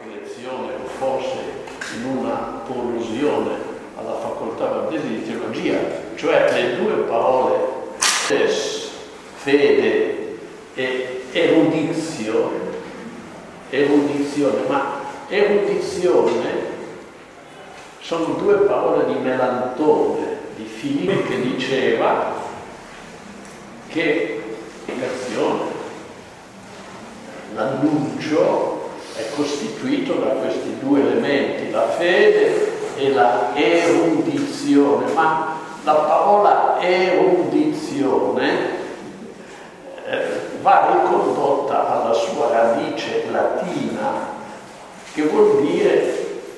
qualche lezione o forse in una prolusione alla facoltà di teologia, cioè le due parole fede e erudizione, ma erudizione sono due parole di Melantone, di Filippo, che diceva che l'annuncio è costituito da questi due elementi, la fede e la erudizione, ma la parola erudizione va ricondotta alla sua radice latina, che vuol dire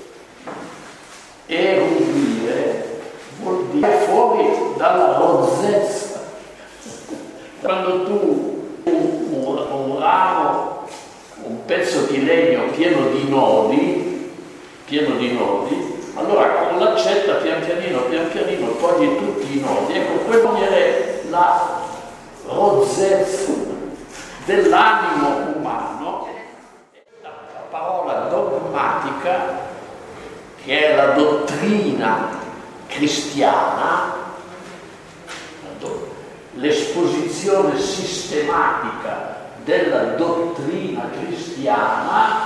erudire, vuol dire fuori dalla rozzezza. Quando tu un ramo, un pezzo di legno pieno di nodi, allora con l'accetta pian pianino togli tutti i nodi. Ecco, quella è la rozzezza dell'animo umano. La parola dogmatica, che è la dottrina cristiana, l'esposizione sistematica della dottrina cristiana,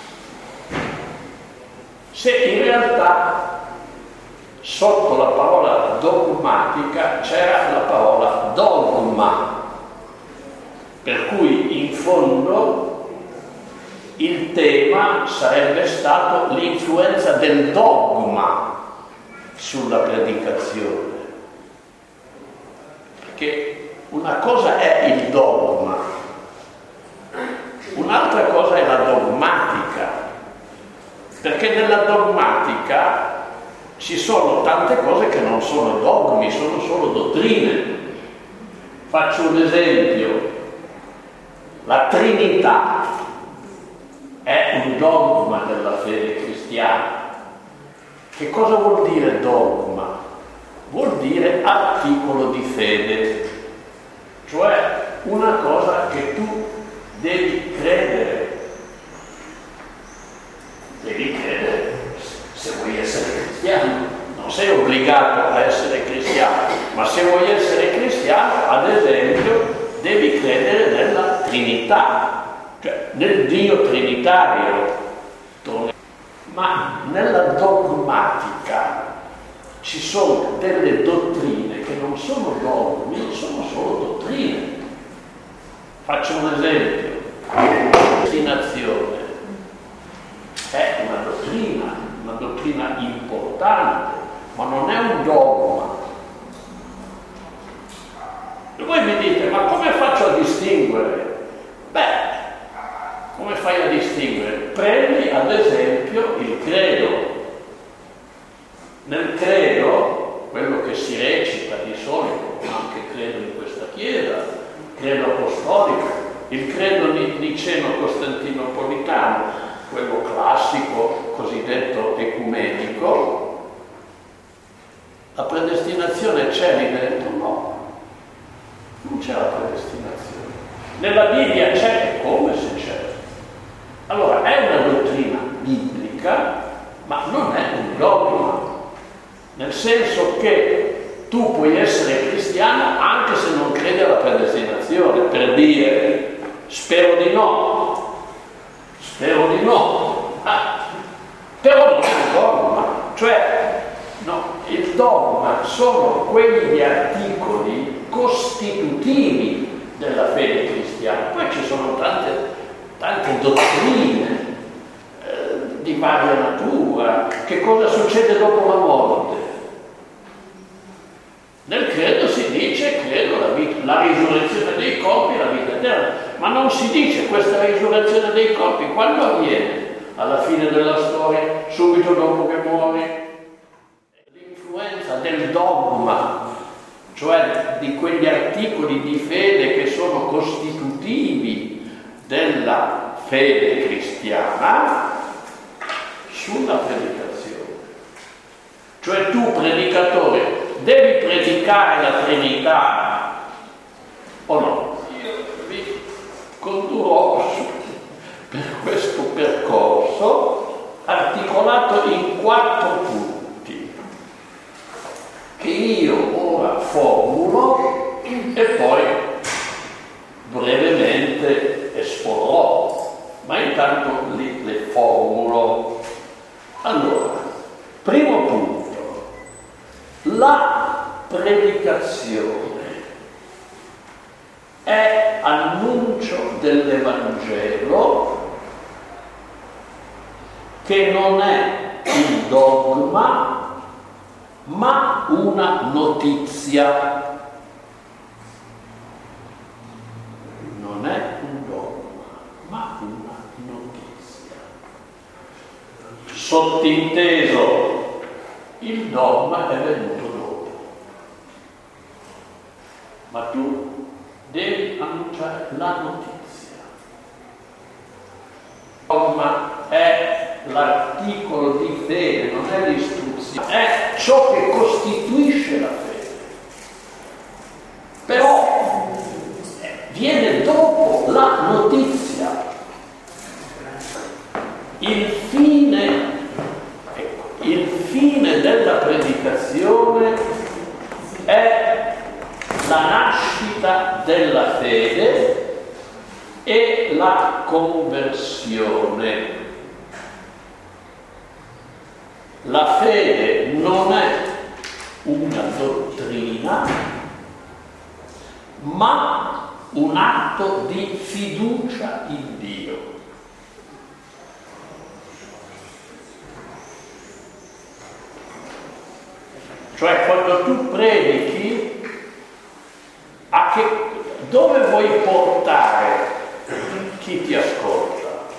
se in realtà sotto la parola dogmatica c'era la parola dogma, per cui in fondo il tema sarebbe stato l'influenza del dogma sulla predicazione. Perché una cosa è il dogma, un'altra cosa è la dogmatica, perché nella dogmatica ci sono tante cose che non sono dogmi, sono solo dottrine. Faccio un esempio: la Trinità è un dogma della fede cristiana. Che cosa vuol dire dogma? Vuol dire articolo di fede, cioè una cosa che tu devi credere. Devi credere se vuoi essere cristiano. Non sei obbligato a essere cristiano, ma se vuoi essere cristiano, ad esempio, devi credere nella Trinità, cioè nel Dio trinitario. Ma nella dogmatica ci sono delle dottrine che non sono dogmi, sono solo dottrine. Faccio un esempio: la predestinazione è una dottrina importante, ma non è un dogma. E voi mi dite: ma come faccio a distinguere? Come fai a distinguere? Prendi ad esempio il credo. Nel credo, quello che si recita di solito, anche credo in questa chiesa, credo apostolico, il credo niceno-costantinopolitano, quello classico, cosiddetto ecumenico, la predestinazione c'è lì dentro? No, non c'è la predestinazione. Nella Bibbia c'è? Come se c'è? Allora, è una dottrina biblica, ma non è un dogma, nel senso che tu puoi essere cristiano anche se non credi alla predestinazione. Per dire, spero di no, però non è un dogma. Cioè, no, il dogma sono quegli articoli costitutivi della fede cristiana. Poi ci sono tante dottrine di varia natura. Che cosa succede dopo la morte? Nel credo si dice: credo la risurrezione dei corpi, la vita eterna, ma non si dice questa risurrezione dei corpi quando avviene? Alla fine della storia, subito dopo che muore. L'influenza del dogma, cioè di quegli articoli di fede che sono costitutivi della fede cristiana, sulla predicazione. Cioè tu, predicatore, devi predicare la Trinità o no? Io vi condurrò per questo percorso articolato in 4 punti che io ora formulo e poi brevemente esporrò, ma intanto le formulo. Allora, primo punto, la predicazione è annuncio dell'Evangelo che non è il dogma, ma una notizia. Non è un dogma, ma una notizia. Sottinteso, il dogma è venuto dopo. Ma tu devi annunciare la notizia. Il dogma è l'articolo di fede, non è l'istruzione, è ciò che costituisce la fede. Però viene dopo la notizia. Il fine della predicazione è la nascita della fede e la conversione. La fede non è una dottrina, ma un atto di fiducia in Dio. Cioè, quando tu predichi, dove vuoi portare chi ti ascolta?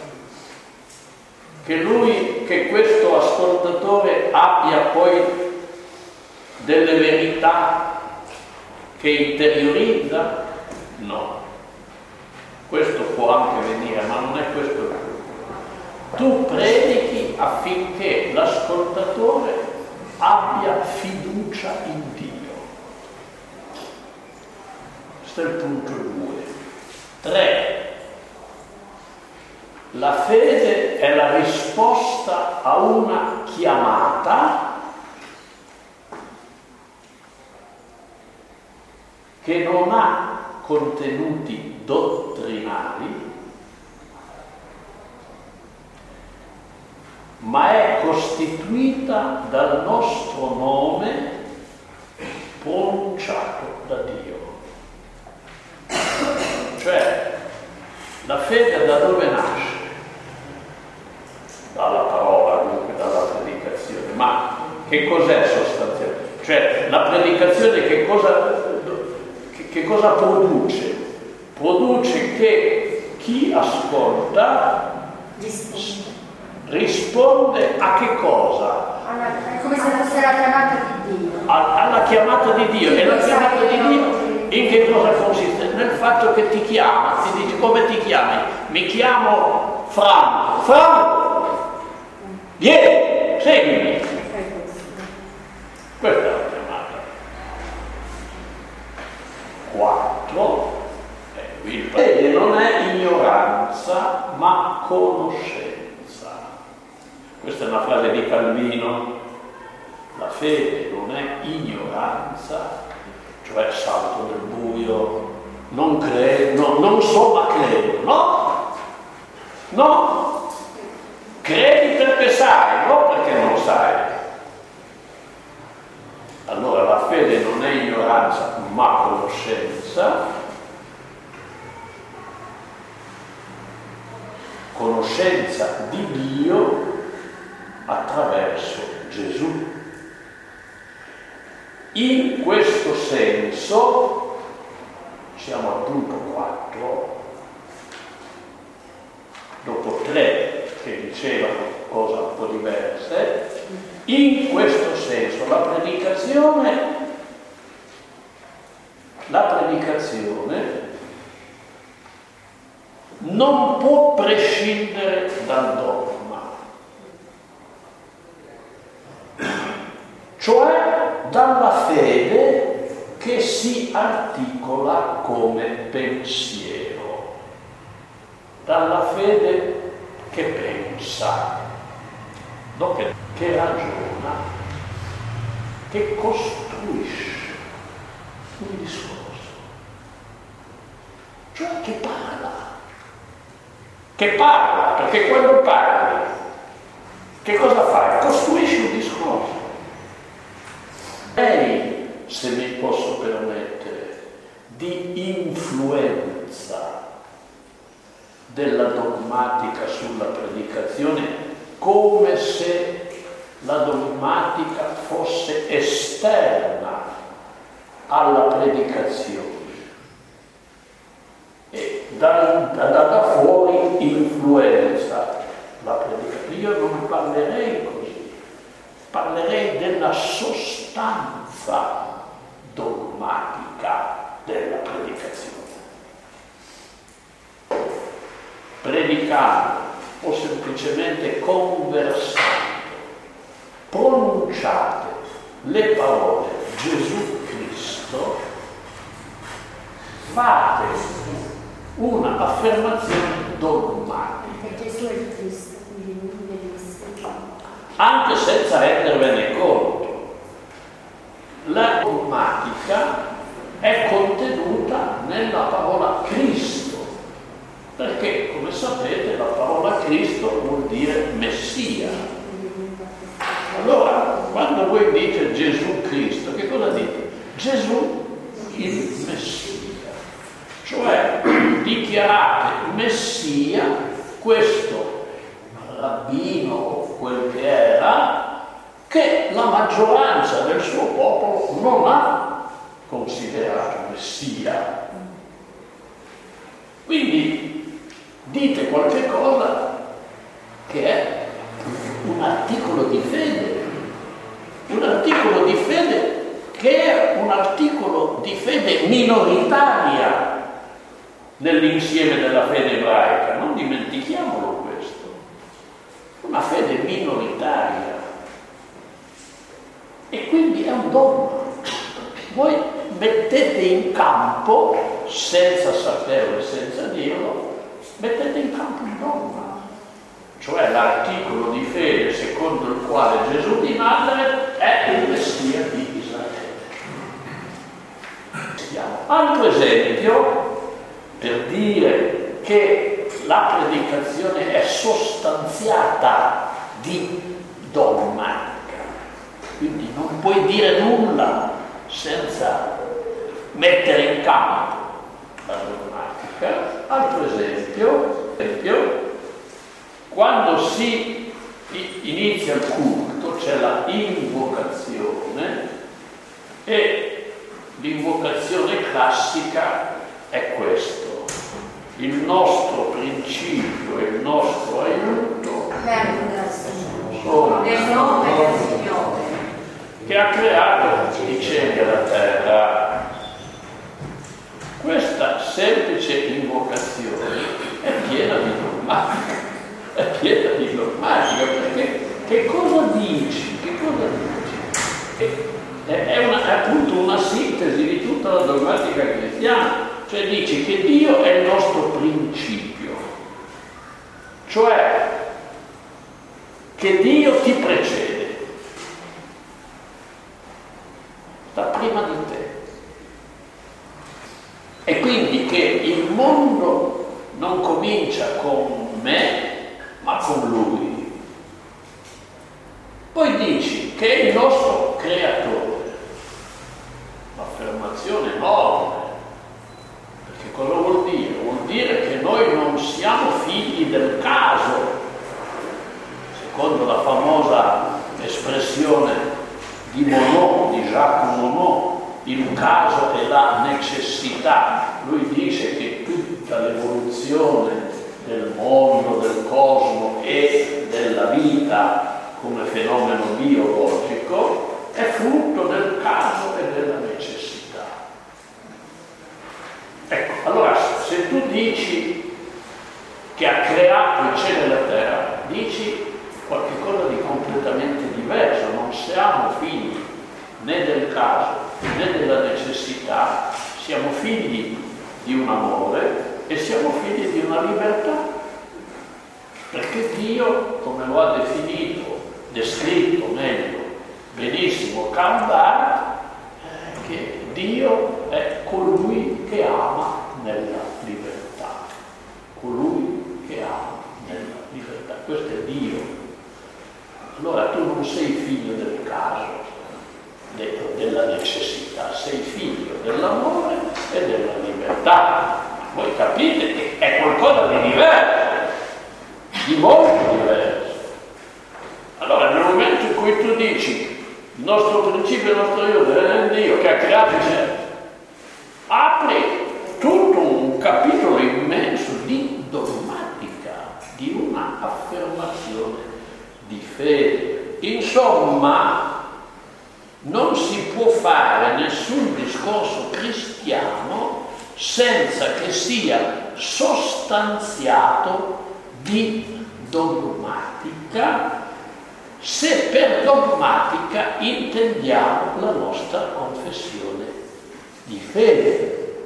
Che questo ascoltatore abbia poi delle verità che interiorizza? No. Questo può anche venire, ma non è questo il punto. Tu predichi affinché l'ascoltatore abbia fiducia in Dio. Questo è il punto 2. 3. La fede è la risposta a una chiamata che non ha contenuti dottrinali, ma è costituita dal nostro nome pronunciato da Dio. Cioè, la fede da dove nasce? Dalla parola, dunque dalla predicazione. Ma che cos'è sostanzialmente? Cioè, la predicazione che cosa produce? Produce che chi ascolta risponde a che cosa? È come se fosse la chiamata di Dio. Alla chiamata di Dio. E la chiamata di Dio in che cosa consiste? Nel fatto che ti chiama, ti dice: come ti chiami? Mi chiamo Franco. Franco, vieni, seguimi. Questa è la chiamata. 4. Il fede non è ignoranza, ma conoscenza. Questa è una frase di Calvino. La fede non è ignoranza, cioè salto nel buio, non credo, non so ma credo, no? No, credi perché sai, non perché non sai. Allora la fede non è ignoranza ma conoscenza. Conoscenza di Dio attraverso Gesù. In questo senso, siamo al punto 4, dopo 3 che dicevano cose un po' diverse, in questo senso la predicazione non può prescindere dal dogma, cioè dalla fede che si articola come pensiero, dalla fede che pensa. no? Che ragiona, che costruisce un discorso, cioè che parla, perché quando parli, che cosa fai? Costruisci un discorso. Lei, se mi posso permettere, di influenza della dogmatica sulla predicazione, come se la dogmatica fosse esterna alla predicazione e da fuori influenza la predicazione. Io non parlerei così, parlerei della sostanza dogmatica della predicazione. Predicando o semplicemente conversando, pronunciate le parole Gesù Cristo, fate una affermazione dogmatica. Perché Gesù è il Cristo, quindi lui deve essere. Anche senza rendervene conto. La dogmatica è contenuta nella parola Cristo, perché, come sapete, la parola Cristo vuol dire Messia. Allora, quando voi dite Gesù Cristo, che cosa dite? Gesù il Messia. Cioè, dichiarate Messia, questo rabbino, quel che era, che la maggioranza del suo popolo non ha considerato Messia. Quindi dite qualche cosa che è un articolo di fede, che è un articolo di fede minoritaria nell'insieme della fede ebraica, non dimentichiamolo questo, una fede minoritaria, e quindi è un dogma. Voi mettete in campo, senza saperlo e senza dirlo, mettete in campo un dogma, cioè l'articolo di fede secondo il quale Gesù di Nazareth è il Messia di Israele. Altro esempio per dire che la predicazione è sostanziata di dogmatica, quindi non puoi dire nulla senza mettere in campo la dogmatica. Altro esempio, quando si inizia il culto c'è la invocazione, e l'invocazione classica è questo: il nostro principio e il nostro aiuto sono nel nome del Signore che ha creato i cieli e la terra. Questa semplice invocazione è piena di dogmatica, perché che cosa dici? È appunto una sintesi di tutta la dogmatica cristiana, cioè dici che Dio è il nostro principio, cioè che Dio ti precede, sta prima di te, e quindi che il mondo non comincia con me ma con Lui. Poi dici che è il nostro creatore, un'affermazione enorme, perché cosa vuol dire? Vuol dire che noi non siamo figli del caso, secondo la famosa espressione di Monod, di Jacques Monod, il caso è la necessità. Lui dice che tutta l'evoluzione del mondo, del cosmo e della vita come fenomeno biologico è frutto del caso e della necessità. Ecco, allora se tu dici che ha creato il cielo e la terra, dici qualcosa di completamente diverso. Non siamo figli né del caso né della necessità, siamo figli di un amore e siamo figli di una libertà, perché Dio, come lo ha definito descritto meglio benissimo Karl Barth, che Dio è colui che ama nella libertà. Colui che ama nella libertà. Questo è Dio. Allora tu non sei figlio del caso, della necessità, sei figlio dell'amore e della libertà. Voi capite che è qualcosa di diverso, di molto diverso. Allora nel momento in cui tu dici il nostro principio, il nostro io, Dio che ha creato il cielo, apri tutto un capitolo immenso di dogmatica, di una affermazione di fede. Insomma, non si può fare nessun discorso cristiano senza che sia sostanziato di dogmatica, se per dogmatica intendiamo la nostra confessione di fede.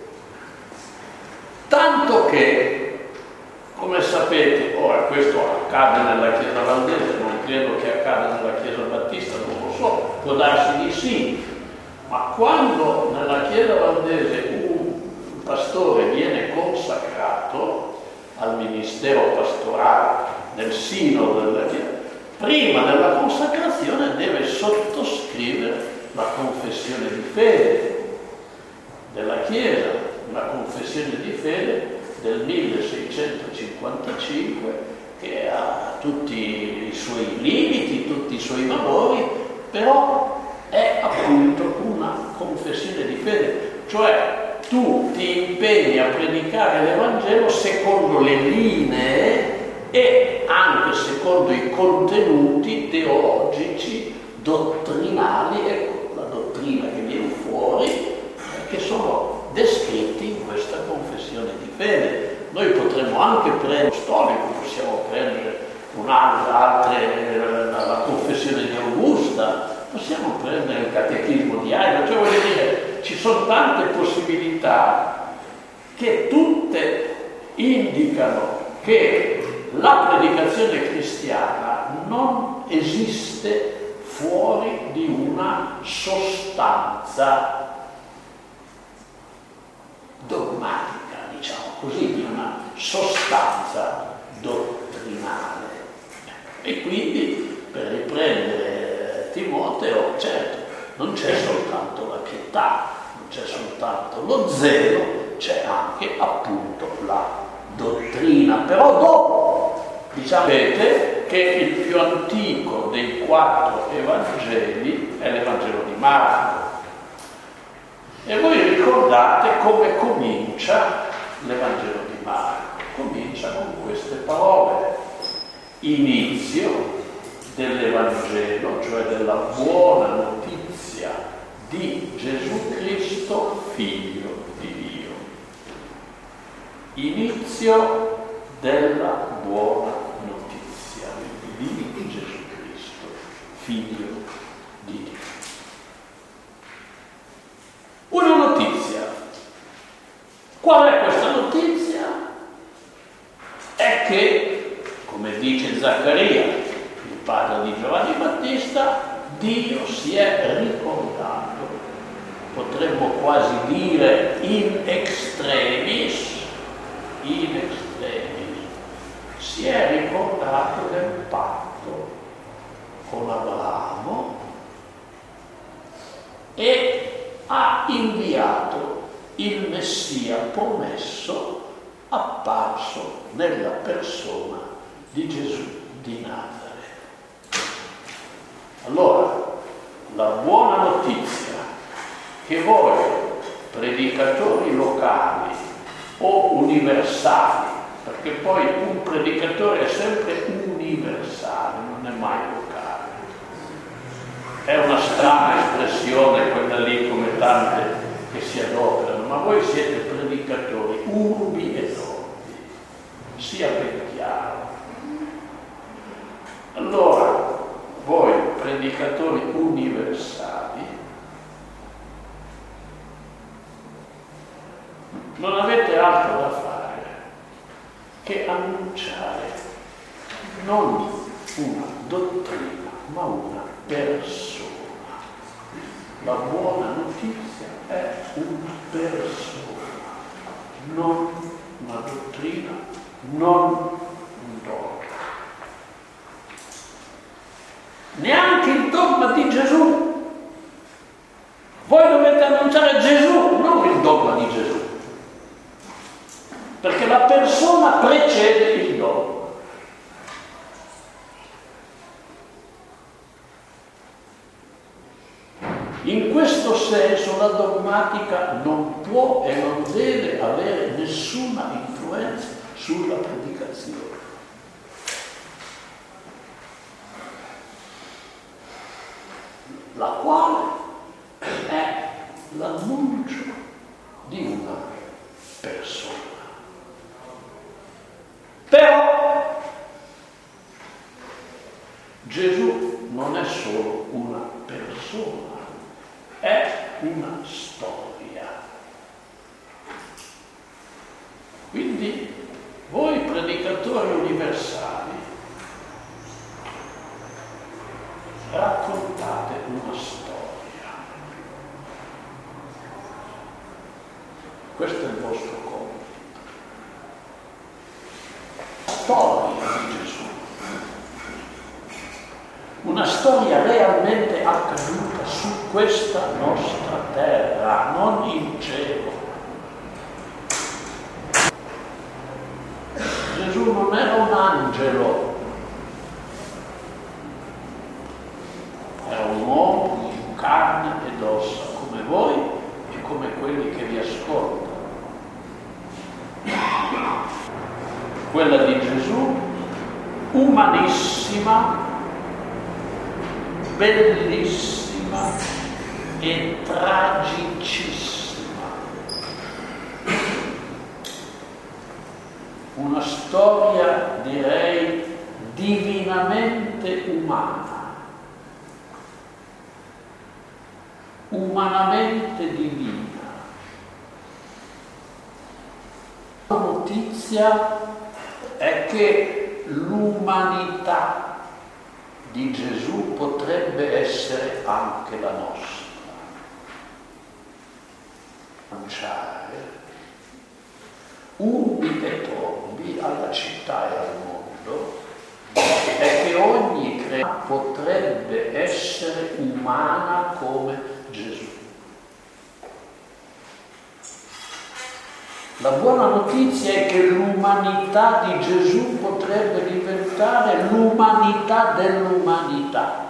Tanto che, come sapete, ora questo accade nella Chiesa valdese, non credo che accada nella Chiesa battista, non lo so, può darsi di sì, ma quando nella Chiesa valdese un pastore viene consacrato al ministero pastorale nel sinodo della Chiesa, prima della consacrazione deve sottoscrivere la confessione di fede della Chiesa, una confessione di fede del 1655 che ha tutti i suoi limiti, tutti i suoi valori, però è appunto una confessione di fede, cioè tu ti impegni a predicare l'Evangelo secondo le linee e anche secondo i contenuti teologici, dottrinali, ecco la dottrina che viene fuori, che sono descritti in questa confessione di fede. Noi potremmo anche prendere storico, possiamo prendere la confessione di Augusta, possiamo prendere il catechismo di Heidelberg, cioè voglio dire, ci sono tante possibilità che tutte indicano che la predicazione cristiana non esiste fuori di una sostanza dogmatica, diciamo così, di una sostanza dottrinale. E quindi, per riprendere Timoteo, certo, non c'è soltanto la pietà, non c'è soltanto lo zelo, c'è anche appunto la dottrina. Però dopo, sapete che il più antico dei 4 Evangeli è l'Evangelo di Marco. E voi ricordate come comincia l'Evangelo di Marco? Comincia con queste parole: inizio dell'Evangelo, cioè della buona notizia di Gesù Cristo, figlio di Dio. Inizio della buona notizia di Gesù Cristo, figlio di Dio. Una notizia. Qual è questa notizia? È che, come dice Zaccaria, il padre di Giovanni Battista, Dio si è ricordato, potremmo quasi dire in extremis, si è ricordato del patto con Abramo e ha inviato il Messia promesso, apparso nella persona di Gesù di Nazareth. Allora, la buona notizia che voi, predicatori locali o universali, perché poi un predicatore è sempre universale, non è mai locale. È una strana espressione quella lì, come tante che si adoperano, ma voi siete predicatori urbi e orbi, sia ben chiaro. Allora, voi predicatori universali non avete altro da fare che annunciare non una dottrina ma una persona. La buona notizia è una persona, non una dottrina, non un dogma. Neanche il dogma di Gesù. Voi dovete annunciare Gesù, non il dogma di Gesù. Perché la persona precede il dogma. In questo senso la dogmatica non può e non deve avere nessuna influenza sulla predicazione. La quale è l'annuncio di una persona. Però Gesù non è solo una persona, è una storia. Quindi voi predicatori universali raccontate una storia. Questo è il vostro compito. Storia di Gesù. Una storia realmente accaduta su questa nostra terra, non in cielo. Gesù non era un angelo, era un uomo in carne ed ossa, come voi e come quelli che vi ascoltano. Quella di Gesù, umanissima, bellissima e tragicissima. Una storia, direi, divinamente umana, umanamente divina. La notizia è che l'umanità di Gesù potrebbe essere anche la nostra. Lanciare ubi et orbi alla città e al mondo è che ogni creatura potrebbe essere umana come Gesù. La buona notizia è che l'umanità di Gesù potrebbe diventare l'umanità dell'umanità.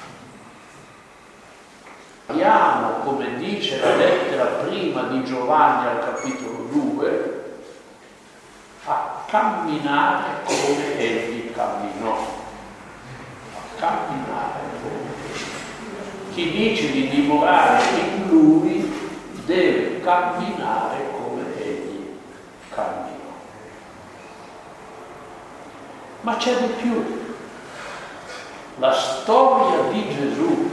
Abbiamo, come dice la lettera prima di Giovanni al capitolo 2, a camminare come egli camminò. A camminare come egli. Chi dice di dimorare in lui deve camminare come egli camminò. Ma c'è di più. La storia di Gesù,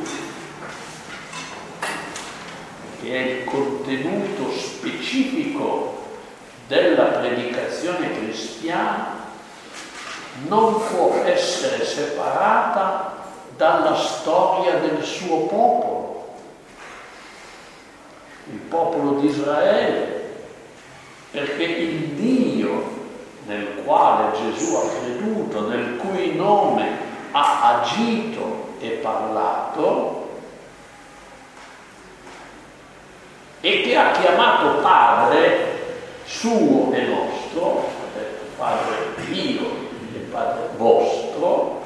che è il contenuto specifico della predicazione cristiana, non può essere separata dalla storia del suo popolo, il popolo di Israele, perché il Dio nel quale Gesù ha creduto, nel cui nome ha agito e parlato, e che ha chiamato Padre suo e nostro, Padre mio e Padre vostro,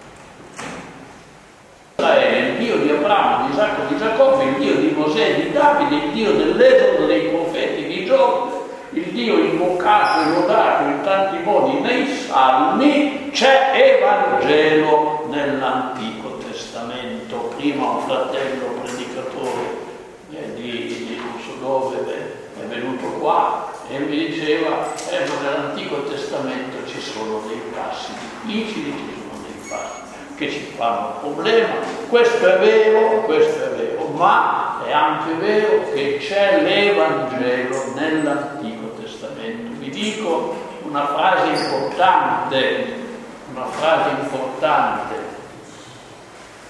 è il Dio di Abramo, di Isacco, di Giacobbe, il Dio di Mosè e di Davide, il Dio dell'Esodo, dei profeti di Giobbe, il Dio invocato e lodato in tanti modi nei Salmi. C'è Evangelo nell'Antico Testamento. Prima un fratello predicatore di non so dove è venuto qua e mi diceva ma nell'Antico Testamento ci sono dei passi difficili, ci sono dei passi che ci fanno problema. Questo è vero, ma è anche vero che c'è l'Evangelo nell'Antico Testamento. Vi dico una frase importante.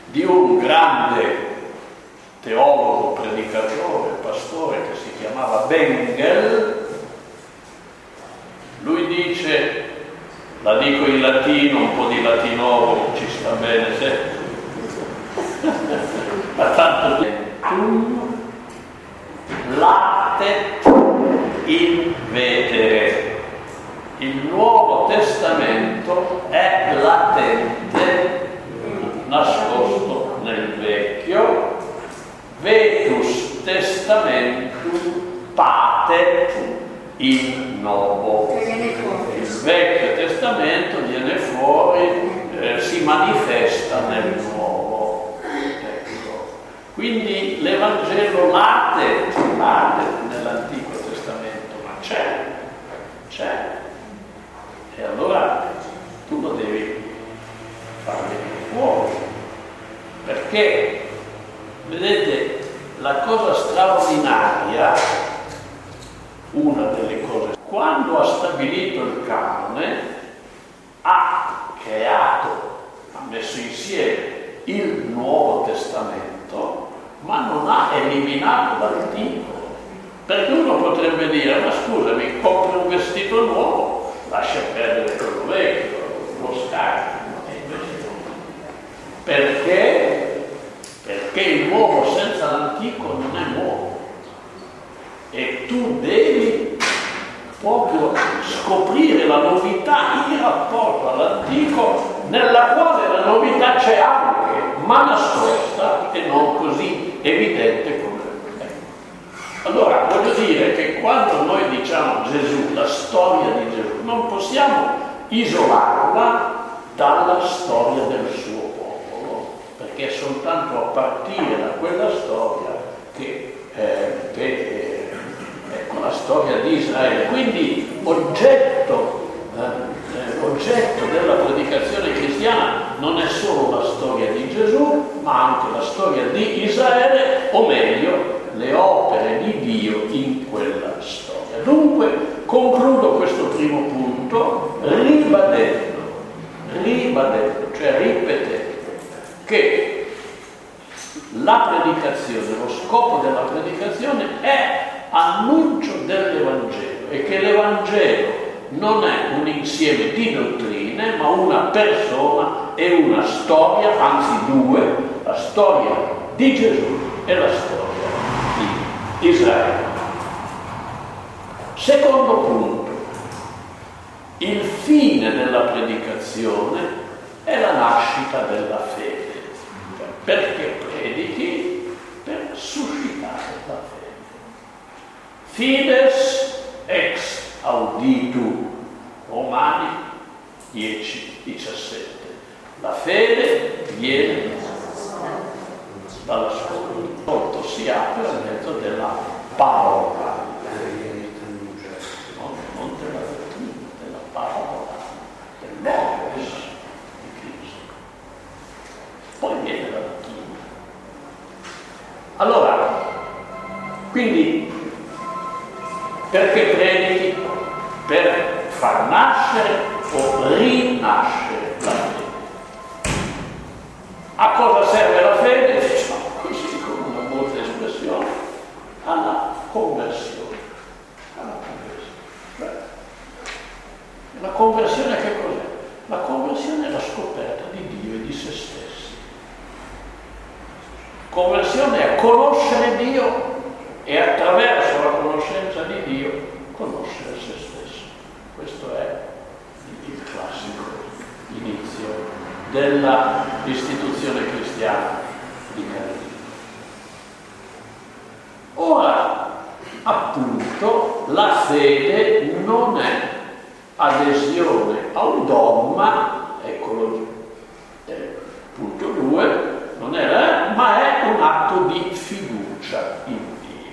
di un grande teologo, predicatore, pastore che si chiamava Bengel. Lui dice, la dico in latino, un po' di latinovo ci sta bene, se? Ma tanto latet in vetere. Il Nuovo Testamento è latente, nascosto nel Vecchio, vetus testamentum patet in novo. Il Vecchio Testamento viene fuori, si manifesta nel Nuovo. Ecco. Quindi l'Evangelo latet nell'Antico Testamento, ma c'è. E allora tu lo devi fare fuori. Perché, vedete, la cosa straordinaria, una delle cose, quando ha stabilito il canone, ha messo insieme il Nuovo Testamento, ma non ha eliminato l'Antico. Perché uno potrebbe dire, ma scusami, compri un vestito nuovo, lascia perdere quello vecchio, lo scarti. Perché? Perché il nuovo senza l'antico non è nuovo. E tu devi proprio scoprire la novità in rapporto all'antico, nella quale la novità c'è anche, ma nascosta e non così evidente come Allora, voglio dire che quando noi diciamo Gesù, la storia di Gesù, non possiamo isolarla dalla storia del suo popolo, perché è soltanto a partire da quella storia che ecco la storia di Israele. Quindi oggetto della predicazione cristiana non è solo la storia di Gesù, ma anche la storia di Israele, o meglio, le opere di Dio in quella storia. Dunque, concludo questo primo punto ribadendo, cioè ripetendo, che la predicazione, lo scopo della predicazione è annuncio dell'Evangelo, e che l'Evangelo non è un insieme di dottrine, ma una persona e una storia, anzi due, la storia di Gesù e la storia di Israele. Secondo punto, il fine della predicazione è la nascita della fede. Perché predichi? Per suscitare la fede. Fides ex auditu, Romani 10:17. La fede viene dall'ascolto, si apre a mezzo della parola, non della dottrina, della parola, del logos di Cristo. Poi viene la dottrina. Allora, quindi, perché predichi? Per far nascere o rinascere la fede. A cosa serve la fede? Diciamo così, con una molta espressione, alla conversione. La conversione che cos'è? La conversione è la scoperta di Dio e di se stessi. Conversione è conoscere Dio e attraverso la conoscenza di Dio conoscere se stesso. Questo è il classico inizio della istituzione cristiana di carità. Ora, appunto, la fede non è adesione a un dogma, eccolo, punto 2, non è, ma è un atto di fiducia in Dio.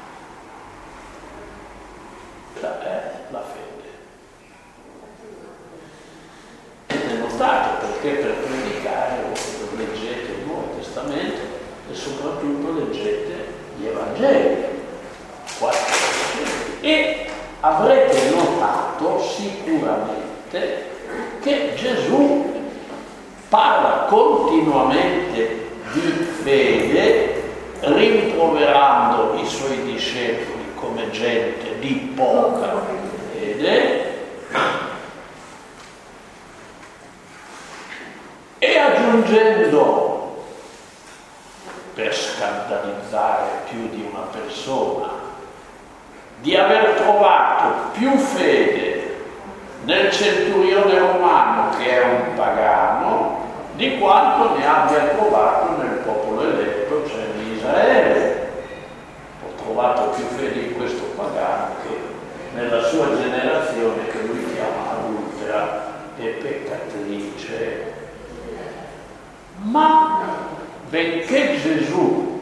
Questa è la fede. Avete notato perché per predicare leggete il Nuovo Testamento e soprattutto leggete gli Evangeli, e avrete notato sicuramente che Gesù parla continuamente di fede, rimproverando i suoi discepoli come gente di poca fede, e aggiungendo, per scandalizzare più di una persona, di aver trovato più fede nel centurione romano, che è un pagano, di quanto ne abbia trovato nel popolo eletto, cioè di Israele. Ho trovato più fede in questo pagano che nella sua generazione, che lui chiama adultera e peccatrice. Ma benché Gesù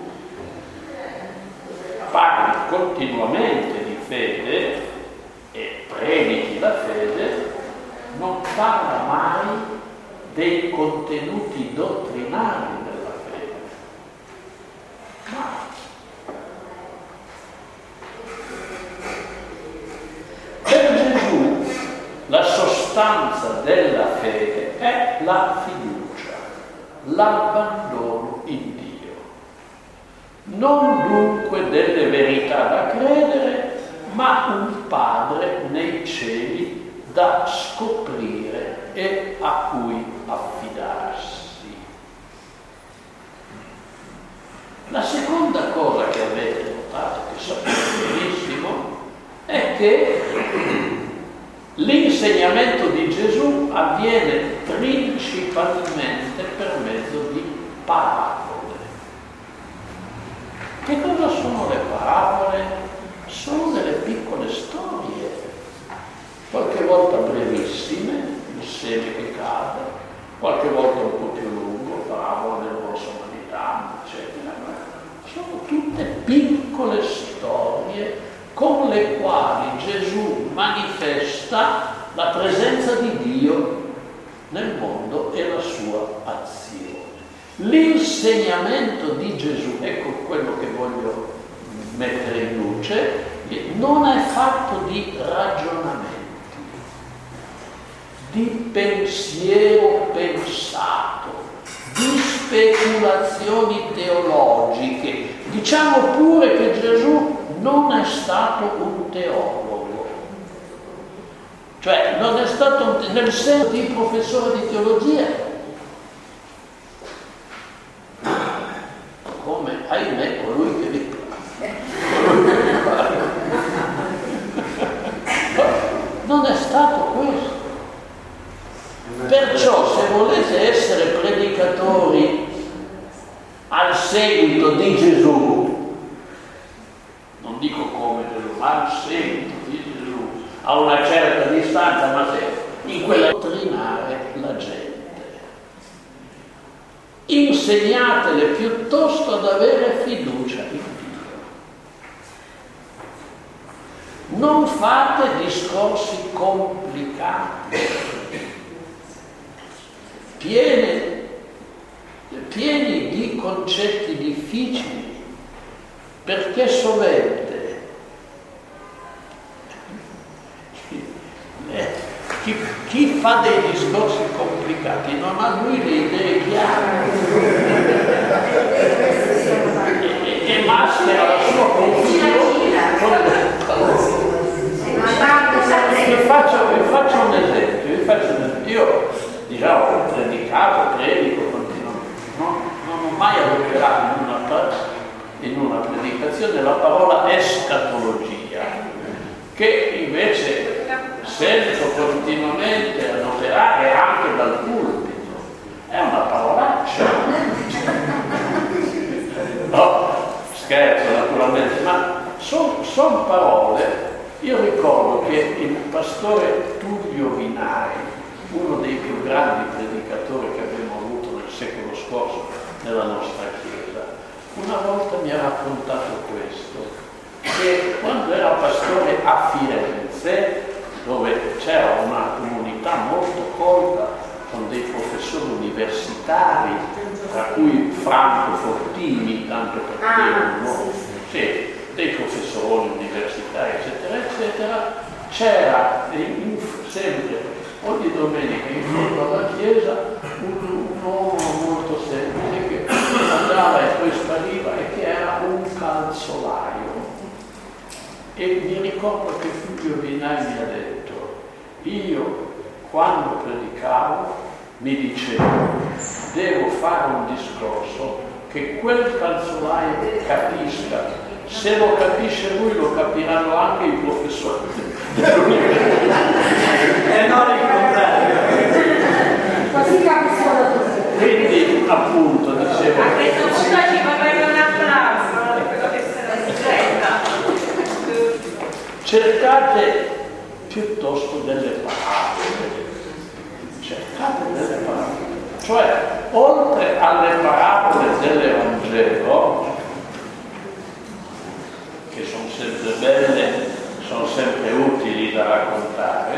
parli continuamente di fede e predichi la fede, non parla mai dei contenuti dottrinali della fede. Ma per Gesù la sostanza della fede è la fiducia, l'abbandono in Dio. Non dunque delle verità da credere, ma un Padre nei cieli da scoprire e a cui affidarsi. La seconda cosa che avete notato, che sapete benissimo, è che l'insegnamento di Gesù avviene principalmente per mezzo di parabole. Che cosa sono le parabole? Sono delle piccole storie, qualche volta brevissime, il seme che cade, qualche volta un po' più lungo, parabola del buon samaritano, eccetera. Sono tutte piccole storie con le quali Gesù manifesta la presenza di Dio nel mondo e la sua azione. L'insegnamento di Gesù, ecco quello che voglio mettere in luce, non è fatto di ragionamenti, di pensiero pensato, di speculazioni teologiche. Diciamo pure che Gesù non è stato un teologo, cioè non è stato nel senso di professore di teologia, come ahimè colui che vi non è stato questo. Perciò se volete essere predicatori al seguito di Gesù, non dico come Gesù, ma al seguito di Gesù, a una certa distanza, ma se in quella dottrinare la gente, insegnatele piuttosto ad avere fiducia in Dio. Non fate discorsi complicati, pieni di concetti difficili, perché sovente chi fa dei discorsi complicati non ha lui le idee chiare e maschera la sua confusione. Vi faccio un esempio. Io ho predicato, predico, non ho mai adoperato in una predicazione la parola escatologia, che invece sento continuamente adoperare anche dal pulpito. È una parolaccia. No, scherzo naturalmente, ma sono parole. Io ricordo che il pastore Tullio Vinari, uno dei più grandi predicatori che abbiamo avuto nel secolo scorso nella nostra chiesa, una volta mi ha raccontato questo, che quando era pastore a Firenze, dove c'era una comunità molto colta con dei professori universitari, tra cui Franco Fortini, tanto per dire un nome, sì, dei professori universitari, eccetera, eccetera, c'era sempre ogni domenica in fondo alla chiesa un uomo molto semplice che andava e poi spariva e che era un calzolaio. E mi ricordo che Fulvio Vinai mi ha detto: io quando predicavo mi dicevo, devo fare un discorso che quel calzolaio capisca. Se lo capisce lui, lo capiranno anche i professori dell'università. E non il contrario. Così capiscono tutti. Quindi, appunto, dicevo... A questo punto ci vorrebbe un applauso per quello che si renda. Cercate piuttosto delle parabole. Cercate delle parabole. Cioè, oltre alle parabole dell'Evangelo, che sono sempre belle, sono sempre utili da raccontare,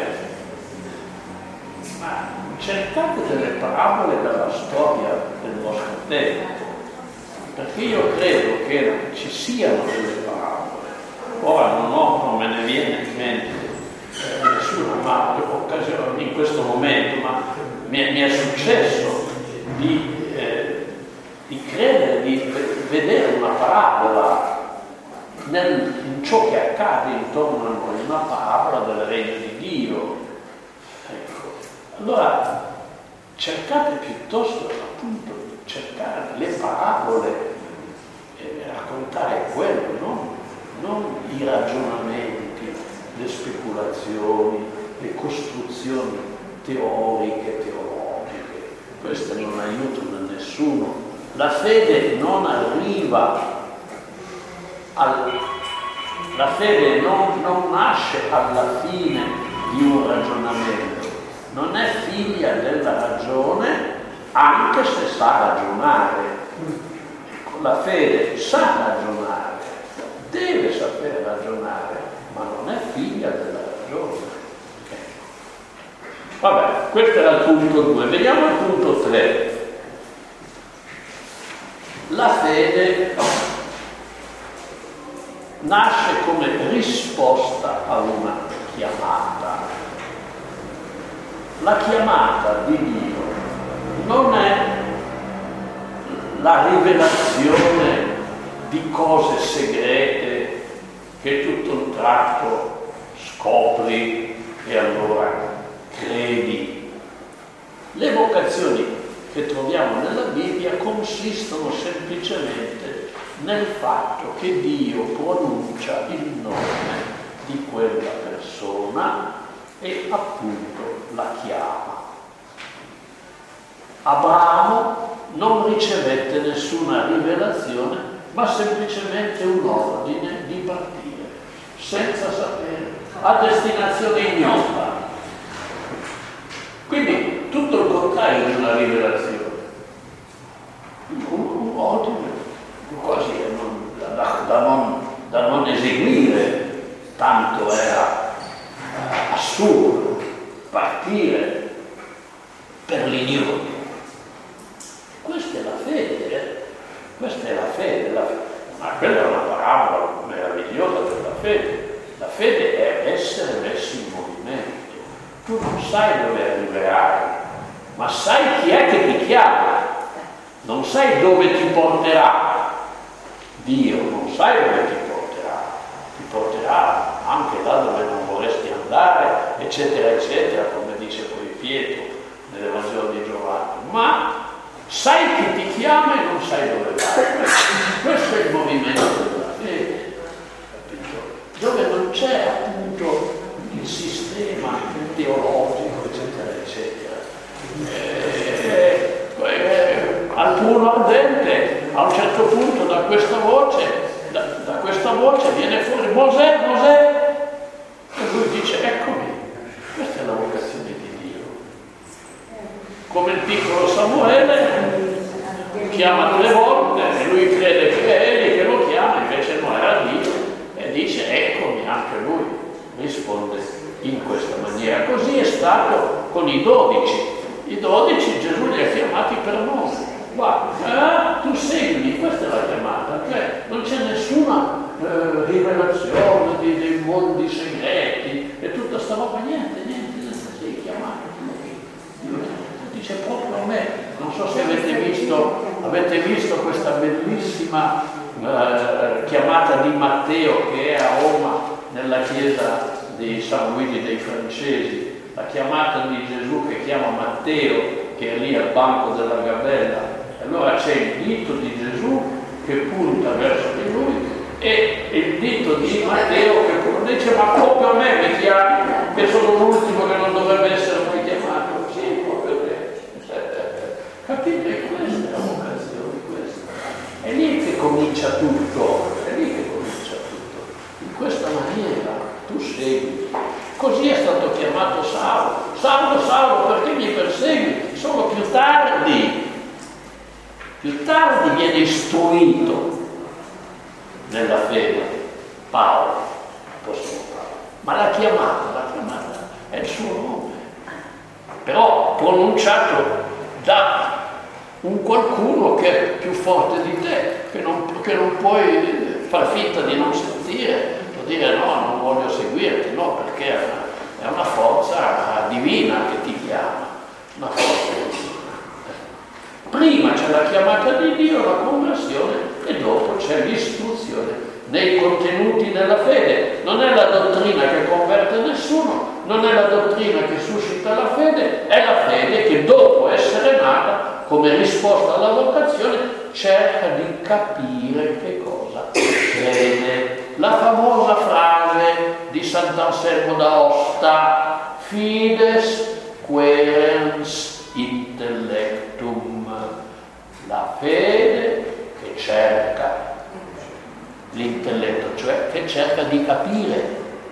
ma cercate delle parabole dalla storia del vostro tempo, perché io credo che ci siano delle parabole. Ora non me ne viene in mente nessuna occasione in questo momento, ma mi è successo di credere, di vedere una parabola in ciò che accade intorno a noi, una parabola del regno di Dio. Ecco. Allora cercate piuttosto appunto cercare le parabole e raccontare quello, non i ragionamenti, le speculazioni, le costruzioni teoriche, teologiche. Queste non aiutano a nessuno. La fede non arriva la fede non nasce alla fine di un ragionamento, non è figlia della ragione, anche se sa ragionare. La fede sa ragionare, deve sapere ragionare, ma non è figlia della ragione. Vabbè, questo era il punto 2. Vediamo il punto 3. La fede nasce come risposta a una chiamata. La chiamata di Dio non è la rivelazione di cose segrete che tutto un tratto scopri e allora credi. Le vocazioni che troviamo nella Bibbia consistono semplicemente nel fatto che Dio pronuncia il nome di quella persona e appunto la chiama. Abramo non ricevette nessuna rivelazione, ma semplicemente un ordine di partire, senza sapere, a destinazione ignota. Quindi tutto il contrario di una rivelazione. Un ordine quasi da non eseguire, tanto era assurdo partire per l'ignoto. Questa è la fede, questa è la fede, ma quella è una parabola meravigliosa della fede. La fede è essere messi in movimento. Tu non sai dove arriverai, ma sai chi è che ti chiama, non sai dove ti porterà. Dio non sai dove ti porterà anche là dove non vorresti andare, eccetera, eccetera, come dice poi Pietro nell'Evangelo di Giovanni, ma sai chi ti chiama e non sai dove vai. Questo è il movimento della fede, capito? Dove non c'è appunto il sistema teologico, eccetera, eccetera. Al turno ardente, a un certo punto da questa voce viene fuori Mosè, e lui dice: eccomi, questa è la vocazione di Dio. Come il piccolo Samuele chiama 3 volte e lui crede che è egli che lo chiama, invece non era Dio, e dice: eccomi. Anche lui risponde in questa maniera. Così è stato con i 12. I 12 Gesù li ha chiamati per nome. Guarda, tu segui, questa è la chiamata, cioè non c'è nessuna rivelazione dei mondi segreti e tutta sta roba, niente, sei chiamato. dice proprio a me. Non so se avete visto questa bellissima chiamata di Matteo che è a Roma, nella chiesa di San Luigi dei Francesi, la chiamata di Gesù che chiama Matteo, che è lì al banco della gabella. Allora c'è il dito di Gesù che punta verso di lui e il dito di Matteo che dice: ma proprio a me mi chiami, che sono l'ultimo che non dovrebbe essere mai chiamato. Sì, proprio te. Capite? Questa è la vocazione, questa. È lì che comincia tutto, in questa maniera tu segui. Così è stato chiamato Saulo. Saulo, perché mi persegui? Solo più tardi viene istruito nella fede Paolo, apostolo Paolo. Ma la chiamata è il suo nome, però pronunciato da un qualcuno che è più forte di te, che non puoi far finta di non sentire, o dire no, non voglio seguirti, no, perché è una forza divina che ti chiama, una forza divina. Prima c'è la chiamata di Dio, la conversione, e dopo c'è l'istruzione nei contenuti della fede. Non è la dottrina che converte nessuno, non è la dottrina che suscita la fede, è la fede che dopo essere nata, come risposta alla vocazione, cerca di capire che cosa crede. La famosa frase di Sant'Anselmo d'Aosta: fides querens intellectum, la fede che cerca l'intelletto, cioè che cerca di capire,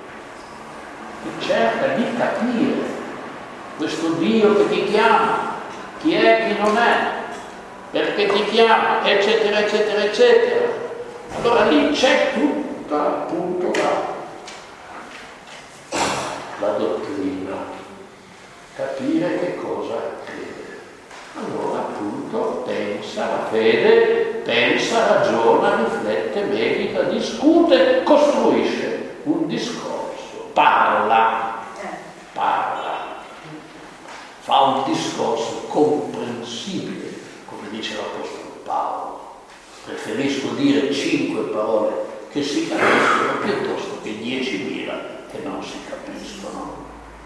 questo Dio che ti chiama, chi è, chi non è, perché ti chiama, eccetera, eccetera, eccetera. Allora lì c'è tutta appunto la dottrina, capire che cosa crede. Allora appunto pensa la fede, ragiona, riflette, medita, discute, costruisce un discorso, parla, fa un discorso comprensibile, come dice l'Apostolo Paolo. Preferisco dire 5 parole che si capiscono piuttosto che 10.000 che non si capiscono.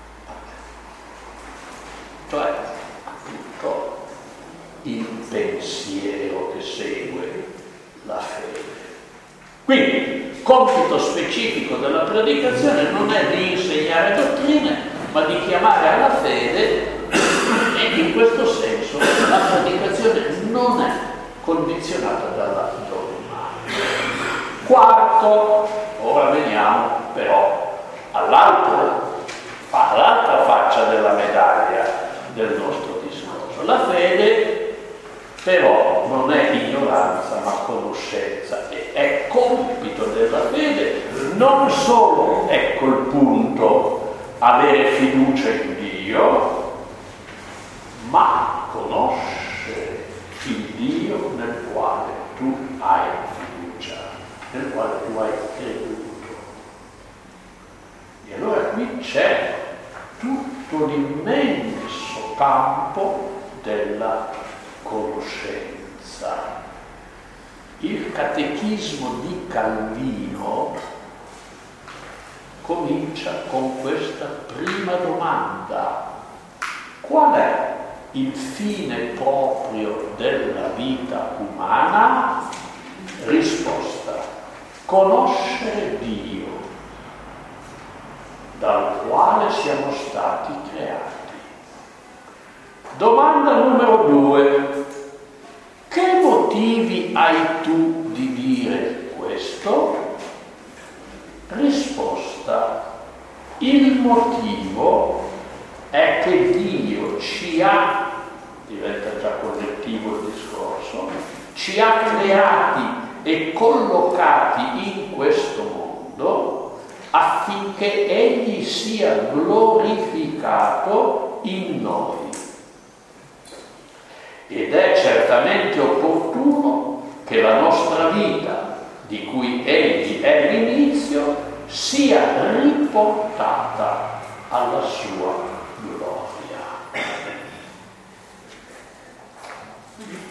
Cioè, appunto, il pensiero che segue la fede. Quindi, compito specifico della predicazione non è di insegnare dottrine, ma di chiamare alla fede, e in questo senso la predicazione non è condizionata dalla dogma. Quarto, ora veniamo però all'altra faccia della medaglia del nostro discorso. La fede però non è ignoranza ma conoscenza, e è compito della fede non solo, ecco il punto, avere fiducia in Dio, ma conoscere il Dio nel quale tu hai fiducia, nel quale tu hai creduto. E allora qui c'è tutto l'immenso campo della conoscenza. Il catechismo di Calvino comincia con questa prima domanda: qual è il fine proprio della vita umana? Risposta: conoscere Dio, dal quale siamo stati creati. Domanda numero 2: che motivi hai tu di dire questo? Risposta: il motivo è che Dio ci ha, diventa già collettivo il discorso, ci ha creati e collocati in questo mondo affinché Egli sia glorificato in noi. Ed è certamente opportuno che la nostra vita, di cui Egli è l'inizio, sia riportata alla sua gloria.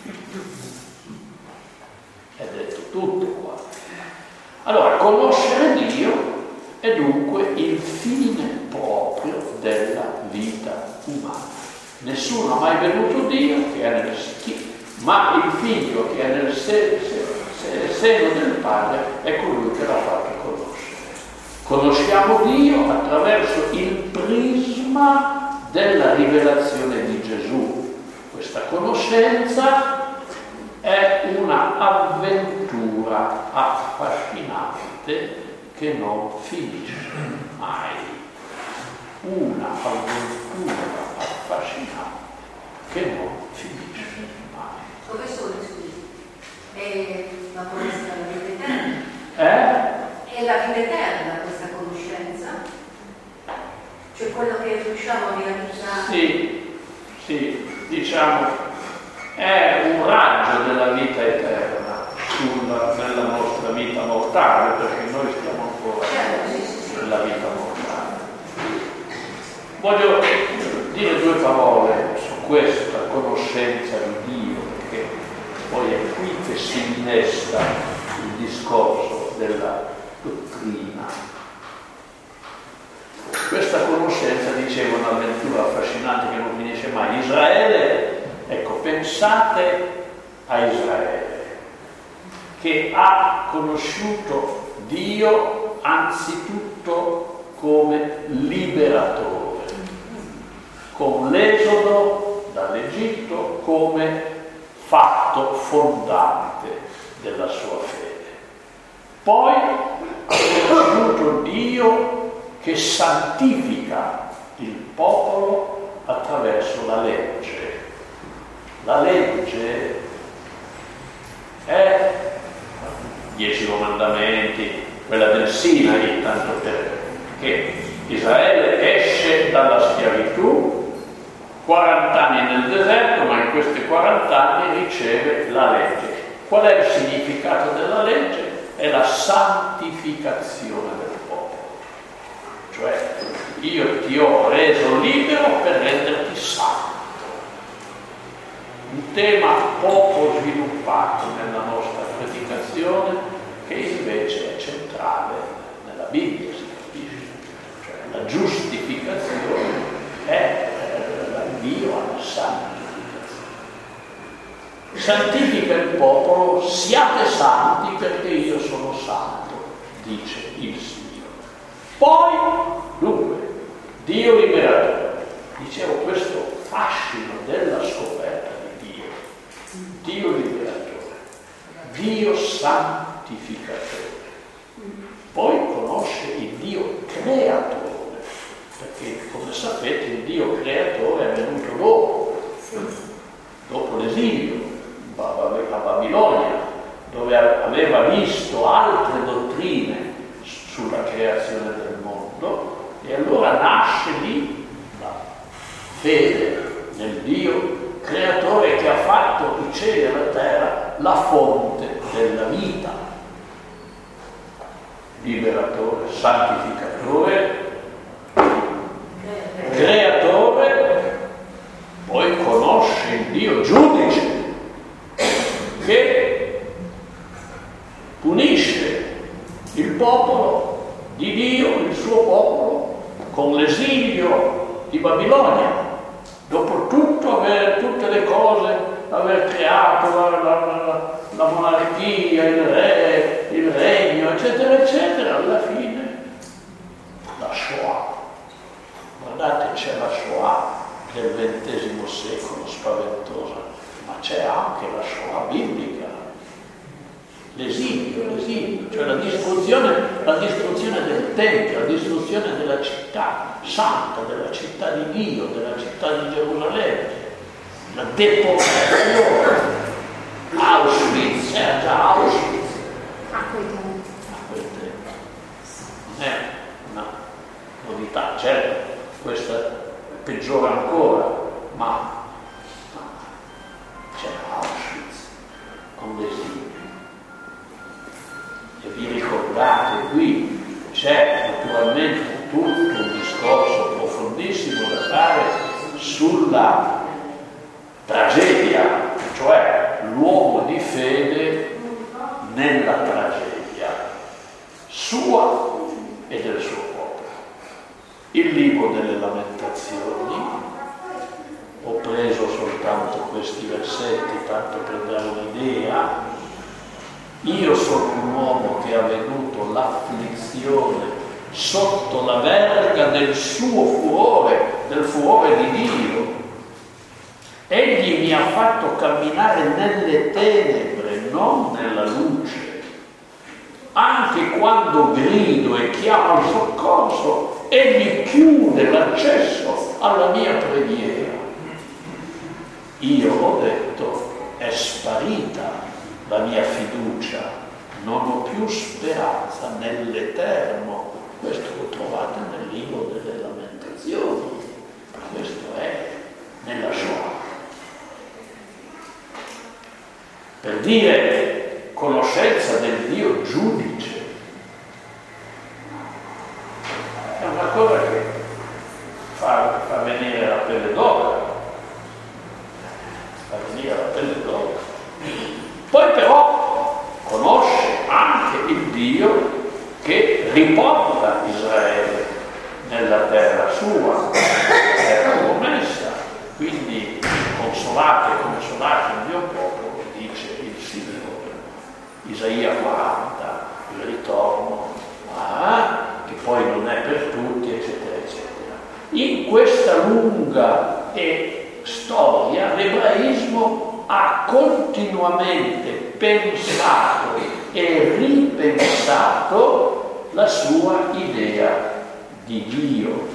È detto tutto qua. Allora, conoscere Dio è dunque il fine proprio della vita umana. Nessuno ha mai veduto Dio, che è ma il figlio che è nel seno del Padre è colui che l'ha fatto conoscere. Conosciamo Dio attraverso il prisma della rivelazione di Gesù. Questa conoscenza è una avventura affascinante che non finisce mai. Una avventura affascinante che non finisce mai. Professore, scusi, è la promessa della vita eterna? È la vita eterna questa conoscenza? Cioè quello che riusciamo a realizzare? Sì, diciamo, è un raggio della vita eterna nella nostra vita mortale, perché noi stiamo ancora nella vita mortale. Voglio dire due parole su questa conoscenza di Dio, perché poi è qui che si innesta il discorso della dottrina. Questa conoscenza, dicevo, è un'avventura affascinante che non finisce mai. Israele, ecco, pensate a Israele, che ha conosciuto Dio anzitutto come liberatore, con l'esodo dall'Egitto come fatto fondante della sua fede. Poi ha conosciuto Dio che santifica il popolo attraverso la legge. La legge è 10 comandamenti, quella del Sinai, tanto perché Israele esce dalla schiavitù, 40 anni nel deserto, ma in questi 40 anni riceve la legge. Qual è il significato della legge? È la santificazione del popolo. Cioè, io ti ho reso libero per renderti santo. Un tema poco sviluppato nella nostra predicazione, che invece è centrale nella Bibbia, si capisce. Cioè, la giustificazione è l'avvio alla santificazione. Santifica il popolo, siate santi perché io sono santo, dice il Signore. Poi, dunque, Dio liberatore. Dicevo, questo fascino della scoperta di Dio. Dio liberatore, Dio santificatore. Poi conosce il Dio creatore, perché come sapete il Dio creatore è venuto dopo l'esilio a Babilonia, dove aveva visto altre dottrine sulla creazione del mondo, e allora nasce lì la fede nel Dio creatore che ha fatto i cieli e la terra la fonte della vita. Liberatore, santificatore, creatore, poi conosce il Dio giudice che punisce il popolo di Dio, il suo popolo, con l'esilio di Babilonia. Dopo tutte le cose, aver creato la monarchia, il re, il regno, eccetera, eccetera, alla fine la Shoah. Guardate, c'è la Shoah del XX secolo, spaventosa, ma c'è anche la Shoah biblica, l'esilio, cioè la distruzione del Tempio, la distruzione della città santa, della città di Dio, della città di Gerusalemme, la deportazione, Auschwitz, era già Auschwitz A quel tempo. Non è una novità, certo, questa peggiora ancora, ma c'era Auschwitz con l'esilio. E vi ricordate, qui c'è naturalmente tutto un discorso profondissimo da fare sulla tragedia, cioè fede nella tragedia sua e del suo popolo. Il libro delle Lamentazioni, ho preso soltanto questi versetti tanto per dare un'idea. Io sono un uomo che ha veduto l'afflizione sotto la verga del suo furore, del furore di Dio. Egli mi ha fatto camminare nelle tenebre, non nella luce. Anche quando grido e chiamo il soccorso, egli chiude l'accesso alla mia preghiera. Io ho detto, è sparita la mia fiducia, non ho più speranza nell'Eterno. Questo lo trovate nel libro delle Lamentazioni, questo è nella Shoah. Per dire conoscenza del Dio giudice. È una cosa che fa venire la pelle d'oca. Fa venire la pelle d'oca. Poi però conosce anche il Dio che riporta Israele nella terra sua, terra promessa. Quindi consolate il mio popolo, dice il Signore. Isaia 40, il ritorno, che poi non è per tutti, eccetera, eccetera. In questa lunga storia l'ebraismo ha continuamente pensato e ripensato la sua idea di Dio,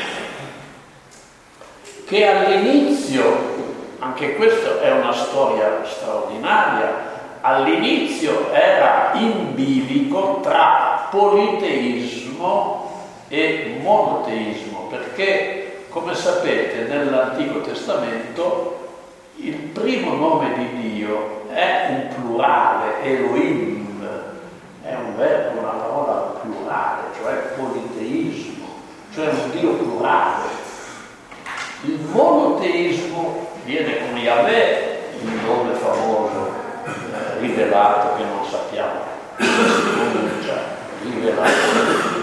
che all'inizio, anche questa è una storia straordinaria, all'inizio era in bilico tra politeismo e monoteismo, perché, come sapete, nell'Antico Testamento il primo nome di Dio è un plurale, Elohim, è un verbo, una parola plurale, cioè politeismo, cioè un Dio plurale. Il monoteismo viene con Yahweh, il nome famoso rivelato che non sappiamo come si pronuncia, rivelato.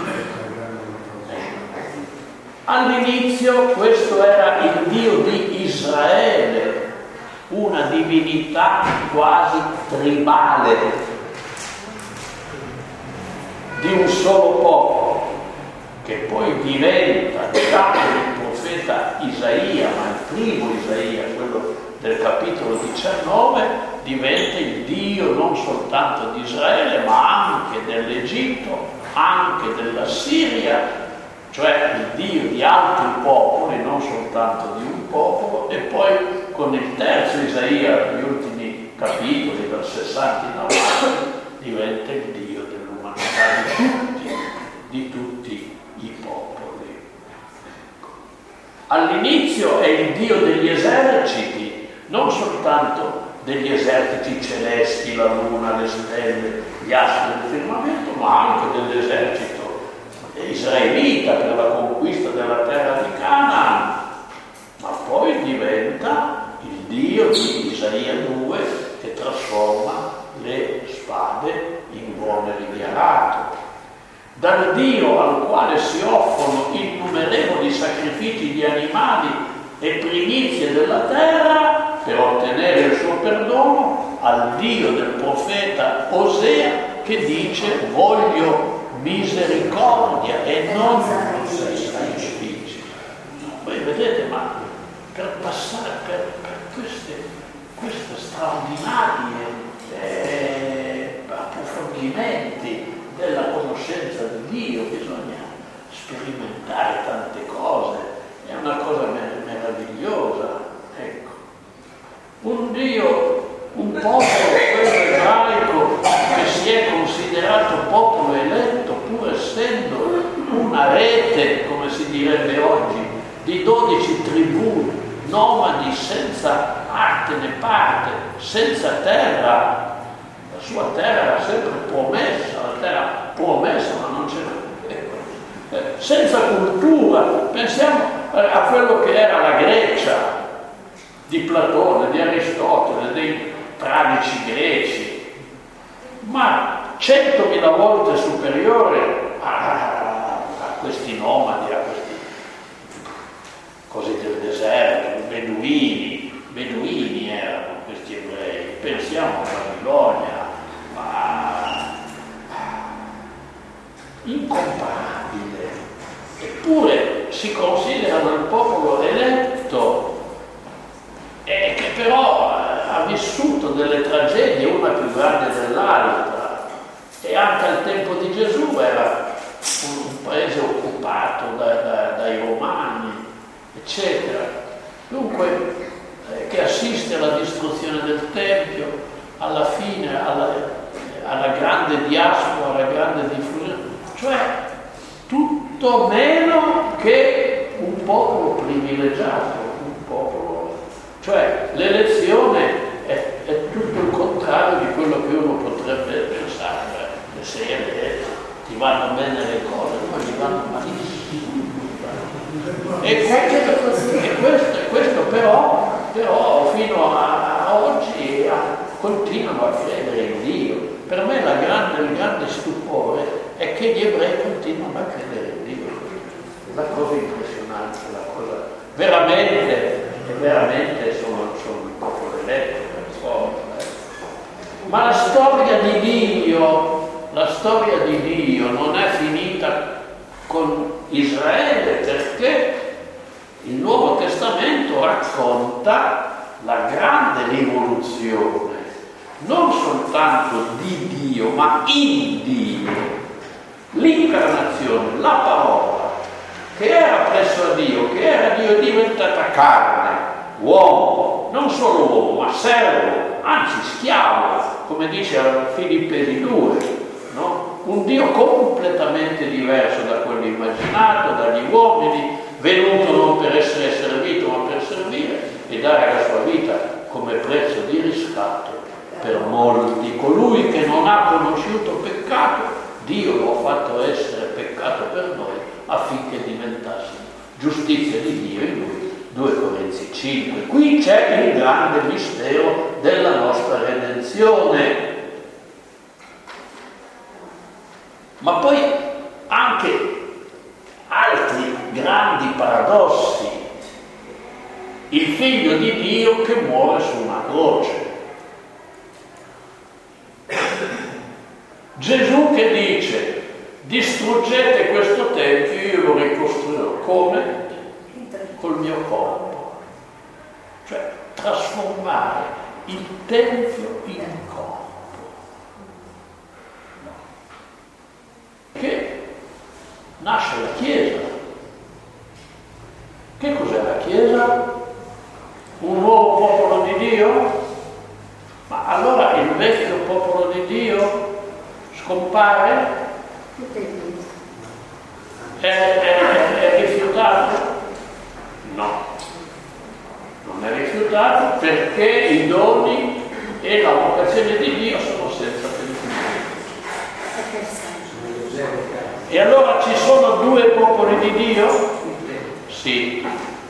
All'inizio questo era il Dio di Israele, una divinità quasi tribale, di un solo popolo, che poi diventa, già per il profeta Isaia, ma il primo Isaia, quello del capitolo 19, diventa il Dio non soltanto di Israele, ma anche dell'Egitto, anche della Siria, cioè il Dio di altri popoli, non soltanto di un popolo. E poi con il terzo Isaia, negli ultimi capitoli, dal 60 in avanti, diventa il Dio dell'umanità, di tutti i popoli. All'inizio è il Dio degli eserciti, non soltanto degli eserciti celesti, la luna, le stelle, gli astri del firmamento, ma anche dell'esercito israelita per la conquista della terra di Canaan, ma poi diventa il Dio di Isaia 2 che trasforma le spade in vomeri di arato. Dal Dio al quale si offrono innumerevoli sacrifici di animali e primizie della terra per ottenere il suo perdono, al Dio del profeta Osea che dice: voglio misericordia e non sacrifici. Voi vedete, ma per passare per queste straordinarie approfondimenti della conoscenza di Dio bisogna sperimentare tante cose, è una cosa meravigliosa. Ecco, un Dio, un popolo, quello ebraico, che si è considerato popolo eletto, pur essendo una rete, come si direbbe oggi, di 12 tribù nomadi, senza arte né parte, senza terra. La sua terra era sempre promessa, la terra promessa, ma non c'era. Senza cultura. Pensiamo a quello che era la Grecia di Platone, di Aristotele, tragici greci, ma 100.000 volte superiore a questi nomadi, a questi cose del deserto, beduini erano questi ebrei. Pensiamo a Babilonia, incomparabile, eppure si considerano il popolo eletto e che però ha vissuto delle tragedie, una più grande dell'altra, e anche al tempo di Gesù era un paese occupato dai Romani, eccetera. Dunque, che assiste alla distruzione del Tempio, alla fine, alla grande diaspora, alla grande diffusione, cioè tutto meno che un popolo privilegiato, un popolo, cioè l'elezione è tutto il contrario di quello che uno potrebbe pensare. Se ti vanno bene le cose, ma ti vanno malissimo. E questo però fino a oggi continuano a credere in Dio. Per me il grande stupore è che gli ebrei continuano a credere in Dio. È la cosa impressionante, la cosa veramente sono il popolo eletto per forza. Ma la storia di Dio non è finita con Israele, perché il Nuovo Testamento racconta la grande rivoluzione, non soltanto di Dio, ma in Dio, l'incarnazione, la parola, che era presso a Dio, che era Dio, è diventata carne, uomo, non solo uomo, ma servo, anzi schiavo, come dice a Filippesi 2, no? Un Dio completamente diverso da quello immaginato dagli uomini, venuto non per essere servito ma per servire e dare la sua vita come prezzo di riscatto per molti. Colui che non ha conosciuto peccato, Dio lo ha fatto essere peccato per noi affinché diventasse giustizia di Dio in lui. 2 Corinzi 5. Qui c'è il grande mistero della nostra redenzione. Ma poi anche altri grandi paradossi. Il figlio di Dio che muore su una croce. Gesù che dice: distruggete questo tempio, io lo ricostruirò. Come? Col mio corpo. Cioè trasformare il tempio in corpo. Che nasce la Chiesa. Che cos'è la Chiesa? Un nuovo popolo di Dio? Ma allora il vecchio popolo di Dio scompare? È rifiutato? No, non è rifiutato, perché i doni e la vocazione di Dio sono senza pensiero. E allora ci sono 2 popoli di Dio? Sì,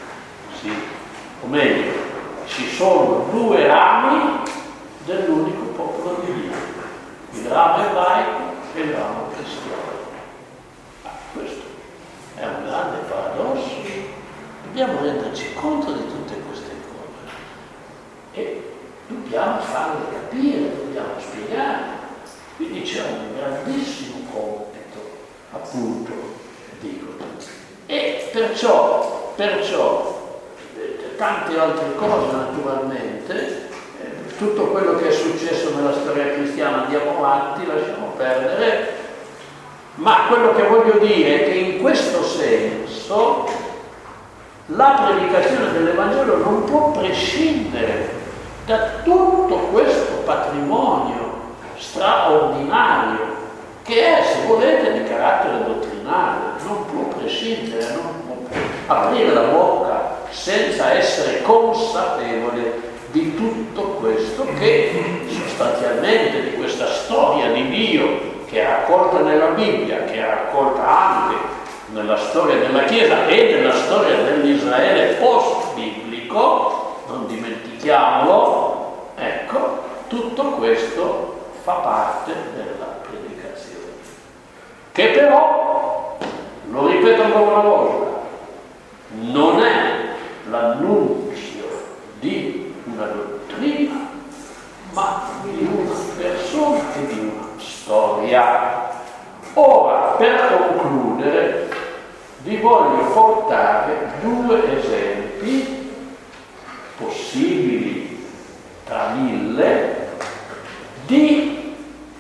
o meglio, ci sono 2 rami dell'unico popolo di Dio, il ramo ebraico e il ramo cristiano. Questo è un grande paradosso. Dobbiamo renderci conto di tutte queste cose e dobbiamo farle capire, dobbiamo spiegare. Quindi c'è un grandissimo compito, appunto, dico. E perciò tante altre cose naturalmente, tutto quello che è successo nella storia cristiana andiamo avanti, lasciamo perdere, ma quello che voglio dire è che in questo senso la predicazione dell'Evangelo non può prescindere da tutto questo patrimonio straordinario che è, se volete, di carattere dottrinale. Non può prescindere, non può aprire la bocca senza essere consapevole di tutto questo, che sostanzialmente di questa storia di Dio che è raccolta nella Bibbia, che è raccolta anche nella storia della Chiesa e nella storia dell'Israele post-biblico, non dimentichiamolo, ecco, tutto questo fa parte della predicazione, che però, lo ripeto ancora una volta, non è l'annuncio di una dottrina, ma di una persona e di una storia. Ora, per concludere, vi voglio portare 2 esempi possibili tra 1000 di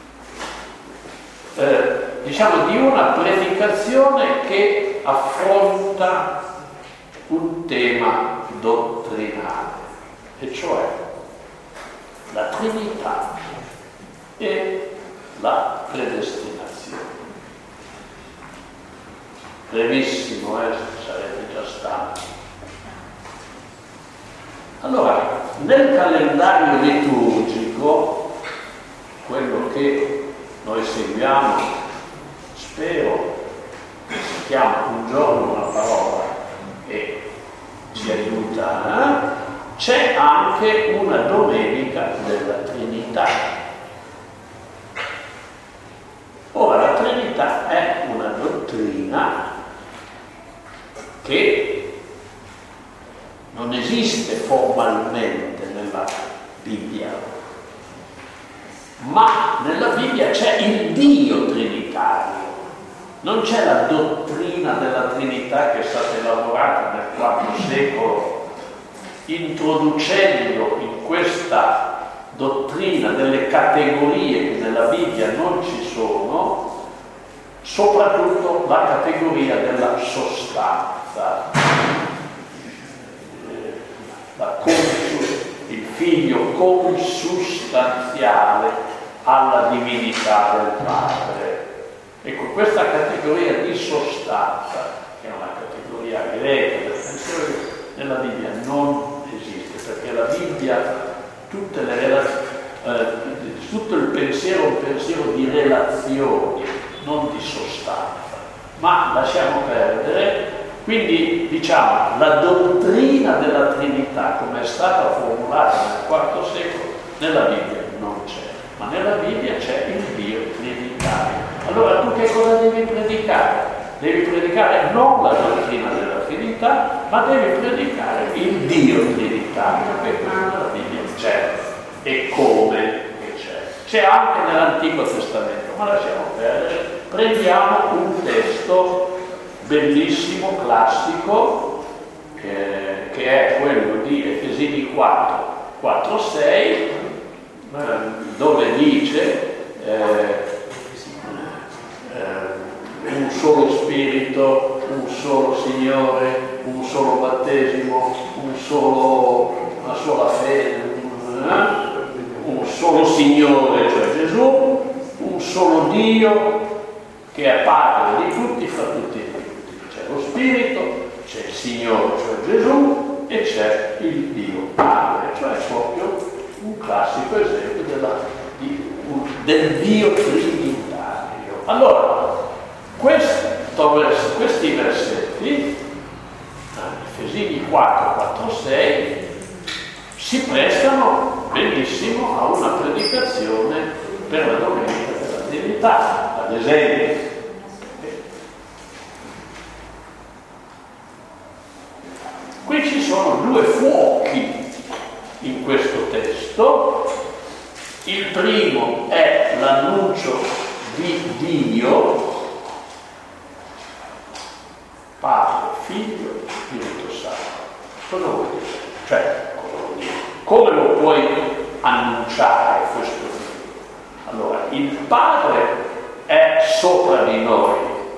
una predicazione che affronta un tema dottrinale, e cioè la Trinità e la predestinazione. Brevissimo, sarete già stanchi. Allora, nel calendario liturgico, quello che noi seguiamo, spero che si chiama un giorno una parola e ci aiuta, c'è anche una domenica della Trinità. Ora, la Trinità è una dottrina che non esiste formalmente nella Bibbia, ma nella Bibbia c'è il Dio trinitario. Non c'è la dottrina della Trinità che è stata elaborata nel IV secolo, introducendo in questa dottrina delle categorie che nella Bibbia non ci sono, soprattutto la categoria della sostanza. Il figlio consustanziale alla divinità del Padre. Ecco, questa categoria di sostanza, che è una categoria greca del pensiero, nella Bibbia non esiste, perché la Bibbia, tutto il pensiero è un pensiero di relazioni, non di sostanza. Ma lasciamo perdere. Quindi, diciamo, la dottrina della Trinità, come è stata formulata nel IV secolo, nella Bibbia non c'è, ma nella Bibbia c'è il Dio trinitario. Allora tu che cosa devi predicare? Devi predicare non la dottrina della Trinità, ma devi predicare il Dio trinitario, perché questo nella Bibbia c'è. E come c'è? C'è anche nell'Antico Testamento, ma lasciamo perdere. Prendiamo un testo bellissimo, classico, che è quello di Efesini 4:6, dove dice un solo Spirito, un solo Signore, un solo battesimo, una sola fede, un solo Signore, cioè Gesù, un solo Dio che è Padre di tutti, fra tutti. Lo Spirito, c'è il Signore, cioè Gesù, e c'è il Dio Padre, cioè proprio un classico esempio del Dio trinitario. Allora, questi versetti, Efesini 4:6, si prestano benissimo a una predicazione per la domenica della Trinità, ad esempio. Qui ci sono 2 fuochi in questo testo. Il primo è l'annuncio di Dio, Padre, Figlio e Spirito Santo. Cosa vuol dire? Cioè, come lo puoi annunciare questo Dio? Allora, il Padre è sopra di noi,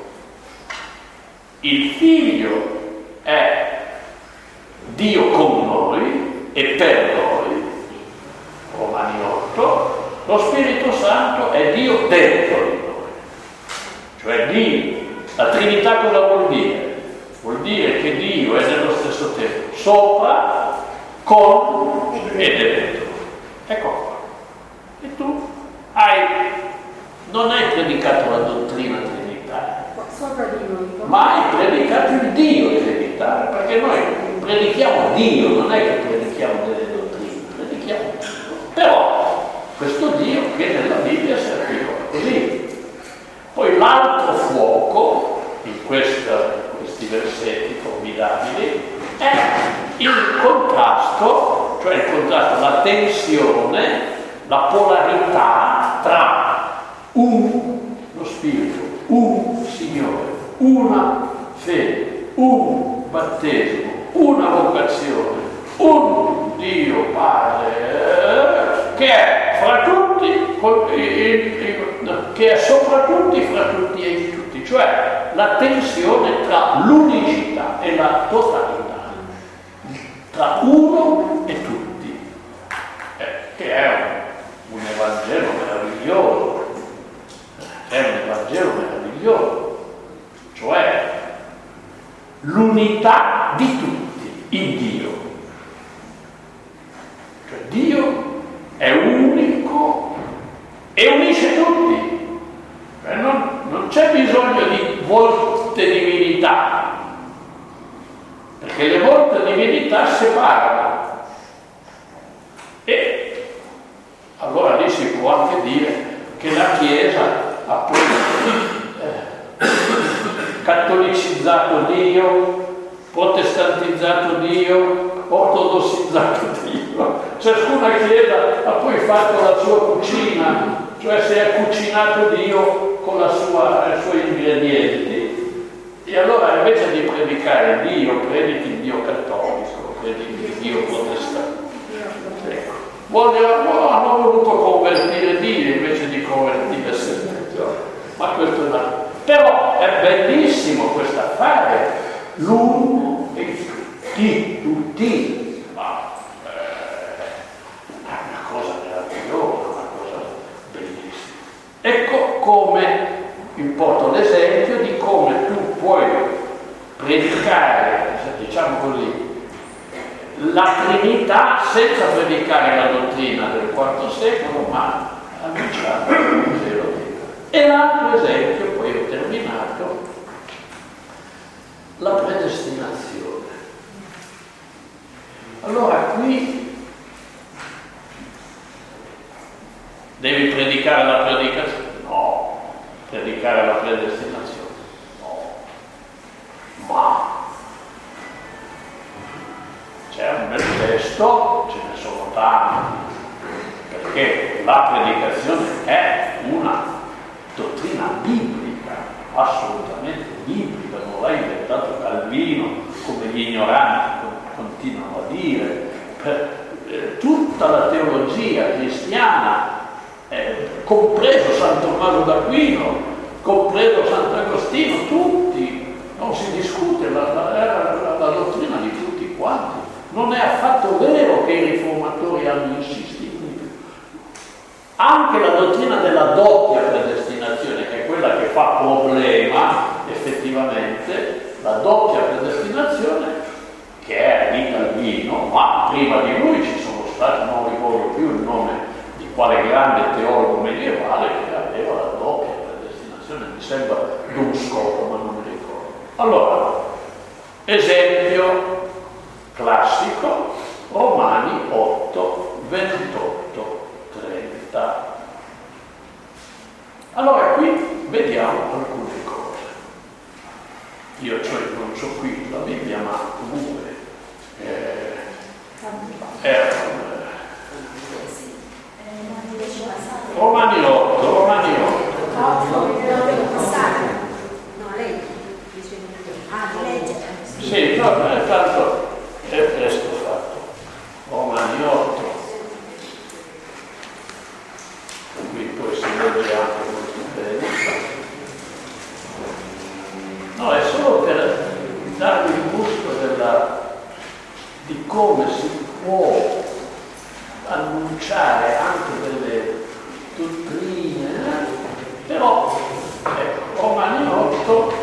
il Figlio è Dio con noi e per noi, Romani 8, lo Spirito Santo è Dio dentro di noi. Cioè Dio, la Trinità cosa vuol dire? Vuol dire che Dio è nello stesso tempo sopra, con e dentro. Ecco qua. E tu non hai predicato la dottrina trinitaria, ma hai predicato il Dio trinitario, perché noi predichiamo Dio, non è che predichiamo delle dottrine, predichiamo Dio. Però Questo Dio che nella Bibbia si articola così. Poi l'altro fuoco, in questi versetti formidabili, è il contrasto, cioè il contrasto, la tensione, la polarità tra lo Spirito, un Signore, una fede, un battesimo, una vocazione, un Dio Padre, che è fra tutti, che è sopra tutti, fra tutti e in tutti, cioè la tensione tra l'unicità e la totalità, tra uno e tutti, che è un Evangelo meraviglioso, cioè l'unità di tutti in Dio. Cioè Dio è unico e unisce tutti. Non c'è bisogno di molte divinità, perché le molte divinità separano. E allora lì si può anche dire che la Chiesa ha poi cattolicizzato Dio, protestantizzato Dio, ortodossizzato Dio. Ciascuna Chiesa ha poi fatto la sua cucina, cioè si è cucinato Dio con i suoi ingredienti. E allora invece di predicare Dio, predichi il Dio cattolico, predichi il Dio protestante. Ecco. Hanno voluto convertire Dio invece di convertire se stesso. Ma questo è un altro. Però è bellissimo questo affare, l'uno e tutti. Ma è una cosa meravigliosa, una cosa bellissima. Ecco come importa l'esempio di come tu puoi predicare, diciamo così, la Trinità senza predicare la dottrina del IV secolo, ma annunciare il Vangelo di Dio. E l'altro esempio, poi ho terminato, la predestinazione. Allora qui devi predicare la predicazione? No. Predicare la predestinazione? No. Ma c'è un bel testo, ce ne sono tanti, perché la predicazione è una dottrina biblica, assolutamente biblica, non l'ha inventato Calvino, come gli ignoranti continuano a dire. Tutta la teologia cristiana, compreso San Tommaso d'Aquino, compreso Sant'Agostino, tutti, non si discute, la dottrina di tutti quanti. Non è affatto vero che i riformatori hanno insistito. Anche la dottrina della doppia predestinazione, che è quella che fa problema effettivamente, la doppia predestinazione, che è di Calvino, ma prima di lui ci sono stati, non ricordo più il nome di quale grande teologo medievale che aveva la doppia predestinazione, mi sembra Don Scotto, ma non mi ricordo. Allora, esempio classico, Romani 8, 28, 30. Allora qui vediamo alcune cose. Io non so qui la Bibbia, ma comunque Romani 8. Sì, no, tanto è presto fatto. Romani 8. Qui poi si legge anche molto bene. No, è solo per darvi il gusto di come si può annunciare anche delle dottrine, però Romani 8,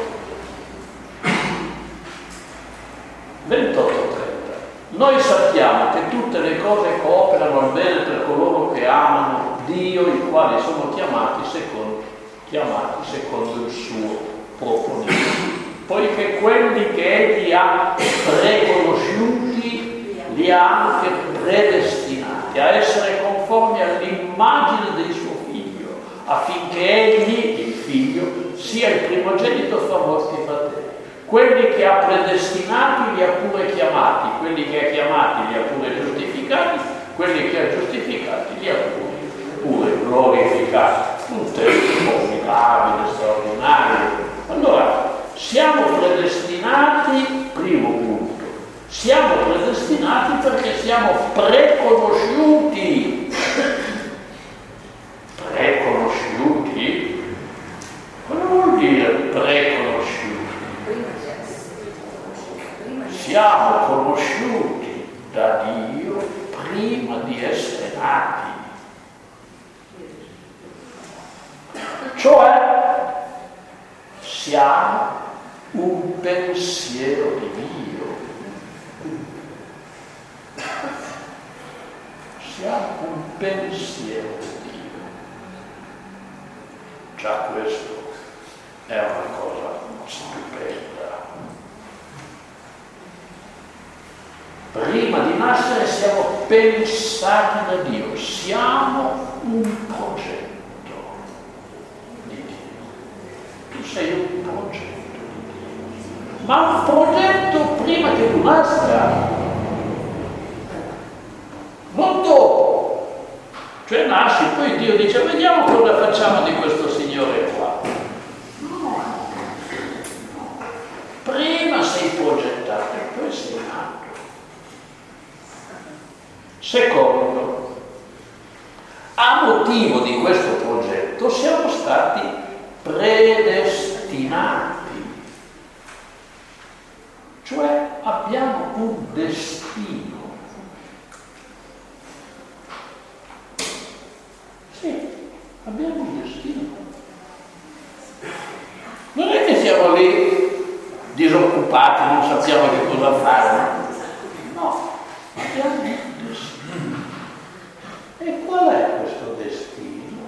28-30. Noi sappiamo che tutte le cose cooperano al bene per coloro che amano Dio, i quali sono chiamati secondo il suo proponimento. Poiché quelli che egli ha preconosciuti li ha anche predestinati a essere conformi conformi all'immagine del suo figlio, affinché egli, il figlio, sia il primogenito fra morti fratelli. Quelli che ha predestinati li ha pure chiamati, quelli che ha chiamati li ha pure giustificati, quelli che ha giustificati li ha pure glorificati. Un testo formidabile, straordinario. Allora, siamo predestinati, primo punto, siamo predestinati perché siamo preconosciuti. Preconosciuti? Cosa vuol dire preconosciuti? Siamo conosciuti da Dio prima di essere nati. Cioè, siamo un pensiero di Dio. Siamo un pensiero di Dio. Già questo è una cosa stupenda. Prima di nascere siamo pensati da Dio, siamo un progetto di Dio. Tu sei un progetto di Dio, ma un progetto prima che tu nasca, non dopo. Cioè nasci, poi Dio dice vediamo cosa facciamo di questo signore qua. No. Prima sei progettato e poi sei nato. Secondo, a motivo di questo progetto siamo stati predestinati, cioè abbiamo un destino. Sì, abbiamo un destino. Non è che siamo lì disoccupati, non sappiamo che cosa fare. No, abbiamo un destino. E qual è questo destino?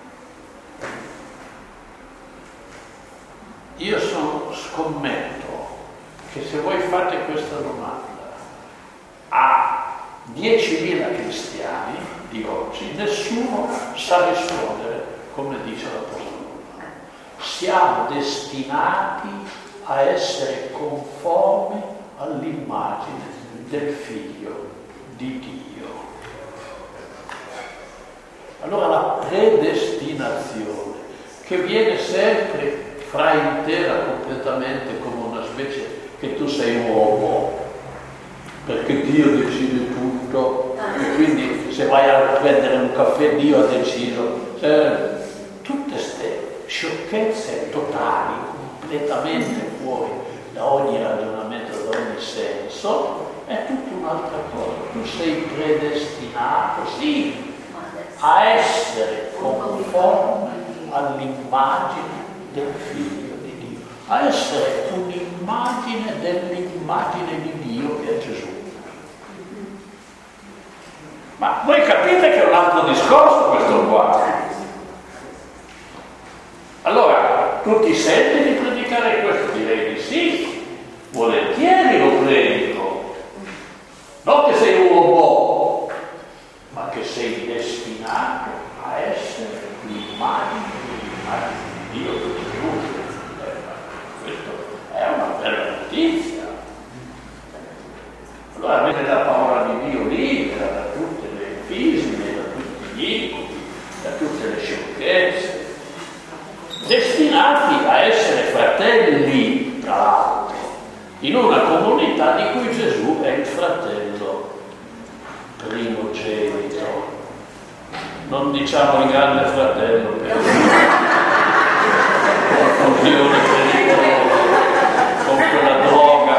Io scommetto che se voi fate questa domanda a 10.000 cristiani di oggi, nessuno sa rispondere come dice l'Apostolo Paolo. Siamo destinati a essere conformi all'immagine del Figlio di Dio. Allora la predestinazione, che viene sempre fraintesa completamente come una specie che tu sei uomo, perché Dio decide tutto, e quindi se vai a prendere un caffè Dio ha deciso. Tutte queste sciocchezze totali, completamente fuori da ogni ragionamento, da ogni senso, è tutta un'altra cosa. Tu sei predestinato, sì, a essere conforme all'immagine del Figlio di Dio, a essere un'immagine dell'immagine di Dio che è Gesù. Ma voi capite che è un altro discorso questo qua. Allora, tu ti senti di predicare questo? Direi di sì, volentieri lo predico. Non che sei un uomo, ma che sei destinato a essere l'immagine di Dio che Gesù. Questo è una bella notizia. Allora avete la parola di Dio libera da tutte le fisime, da tutti gli incubi, da tutte le sciocchezze, destinati a essere fratelli, tra l'altro, in una comunità di cui Gesù è il fratello primogenito. Non diciamo il grande fratello per confusione pericolosa con quella droga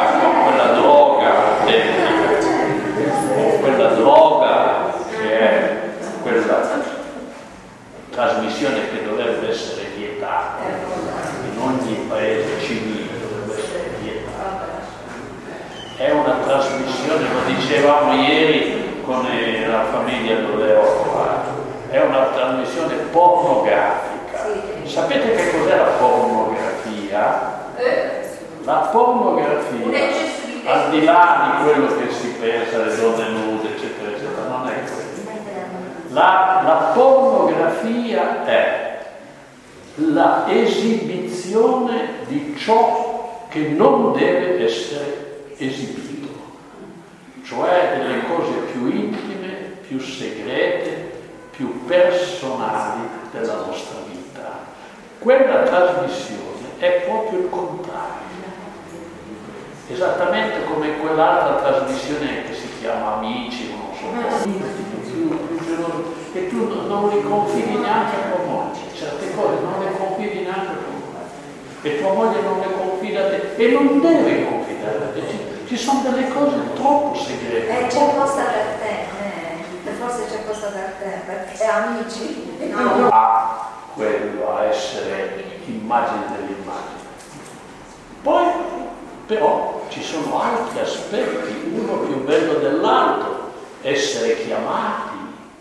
che è quella trasmissione che dovrebbe essere vietata in ogni paese civile, dovrebbe essere vietata. È una trasmissione, lo dicevamo ieri con la famiglia dove ho trovato, è una trasmissione pornografica. Sapete che cos'è la pornografia? La pornografia, al di là di quello che si pensa, le donne nude, eccetera, eccetera, non è quello. La pornografia è la esibizione di ciò che non deve essere esibito, cioè delle cose più intime, più segrete, più personali della nostra vita. Quella trasmissione è proprio il contrario, esattamente come quell'altra trasmissione che si chiama Amici, non so più gelosi, che tu non li confidi neanche a tua moglie, certe cose non le confidi neanche a tua moglie, e tua moglie non le confida a te, e non deve confidare a te. Ci sono delle cose troppo segrete. C'è apposta per te, forse c'è apposta per te, perché amici. No. A quello, a essere immagine dell'immagine. Poi, però, ci sono altri aspetti, uno più bello dell'altro, essere chiamati,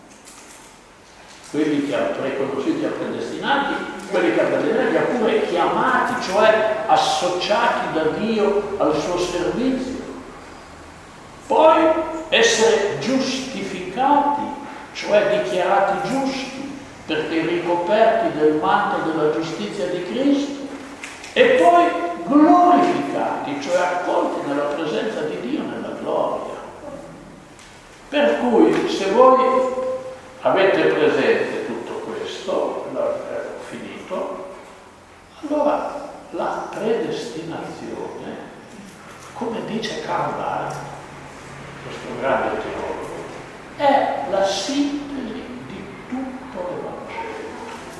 quelli che ha preconosciuti e predestinati, quelli che ha predestinati oppure chiamati, cioè associati da Dio al suo servizio. Poi essere giustificati, cioè dichiarati giusti, perché ricoperti del manto della giustizia di Cristo, e poi glorificati, cioè accolti nella presenza di Dio nella gloria. Per cui, se voi avete presente tutto questo, ho finito, allora la predestinazione, come dice Karl Barth, questo grande teologo, è la sintesi di tutto l'Evangelo.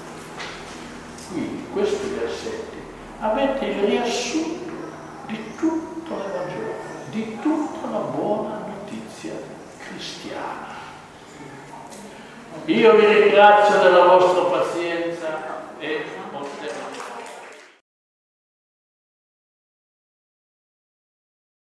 Qui, questi versetti, avete il riassunto di tutto l'Evangelo, di tutta la buona notizia cristiana. Io vi ringrazio della vostra pazienza.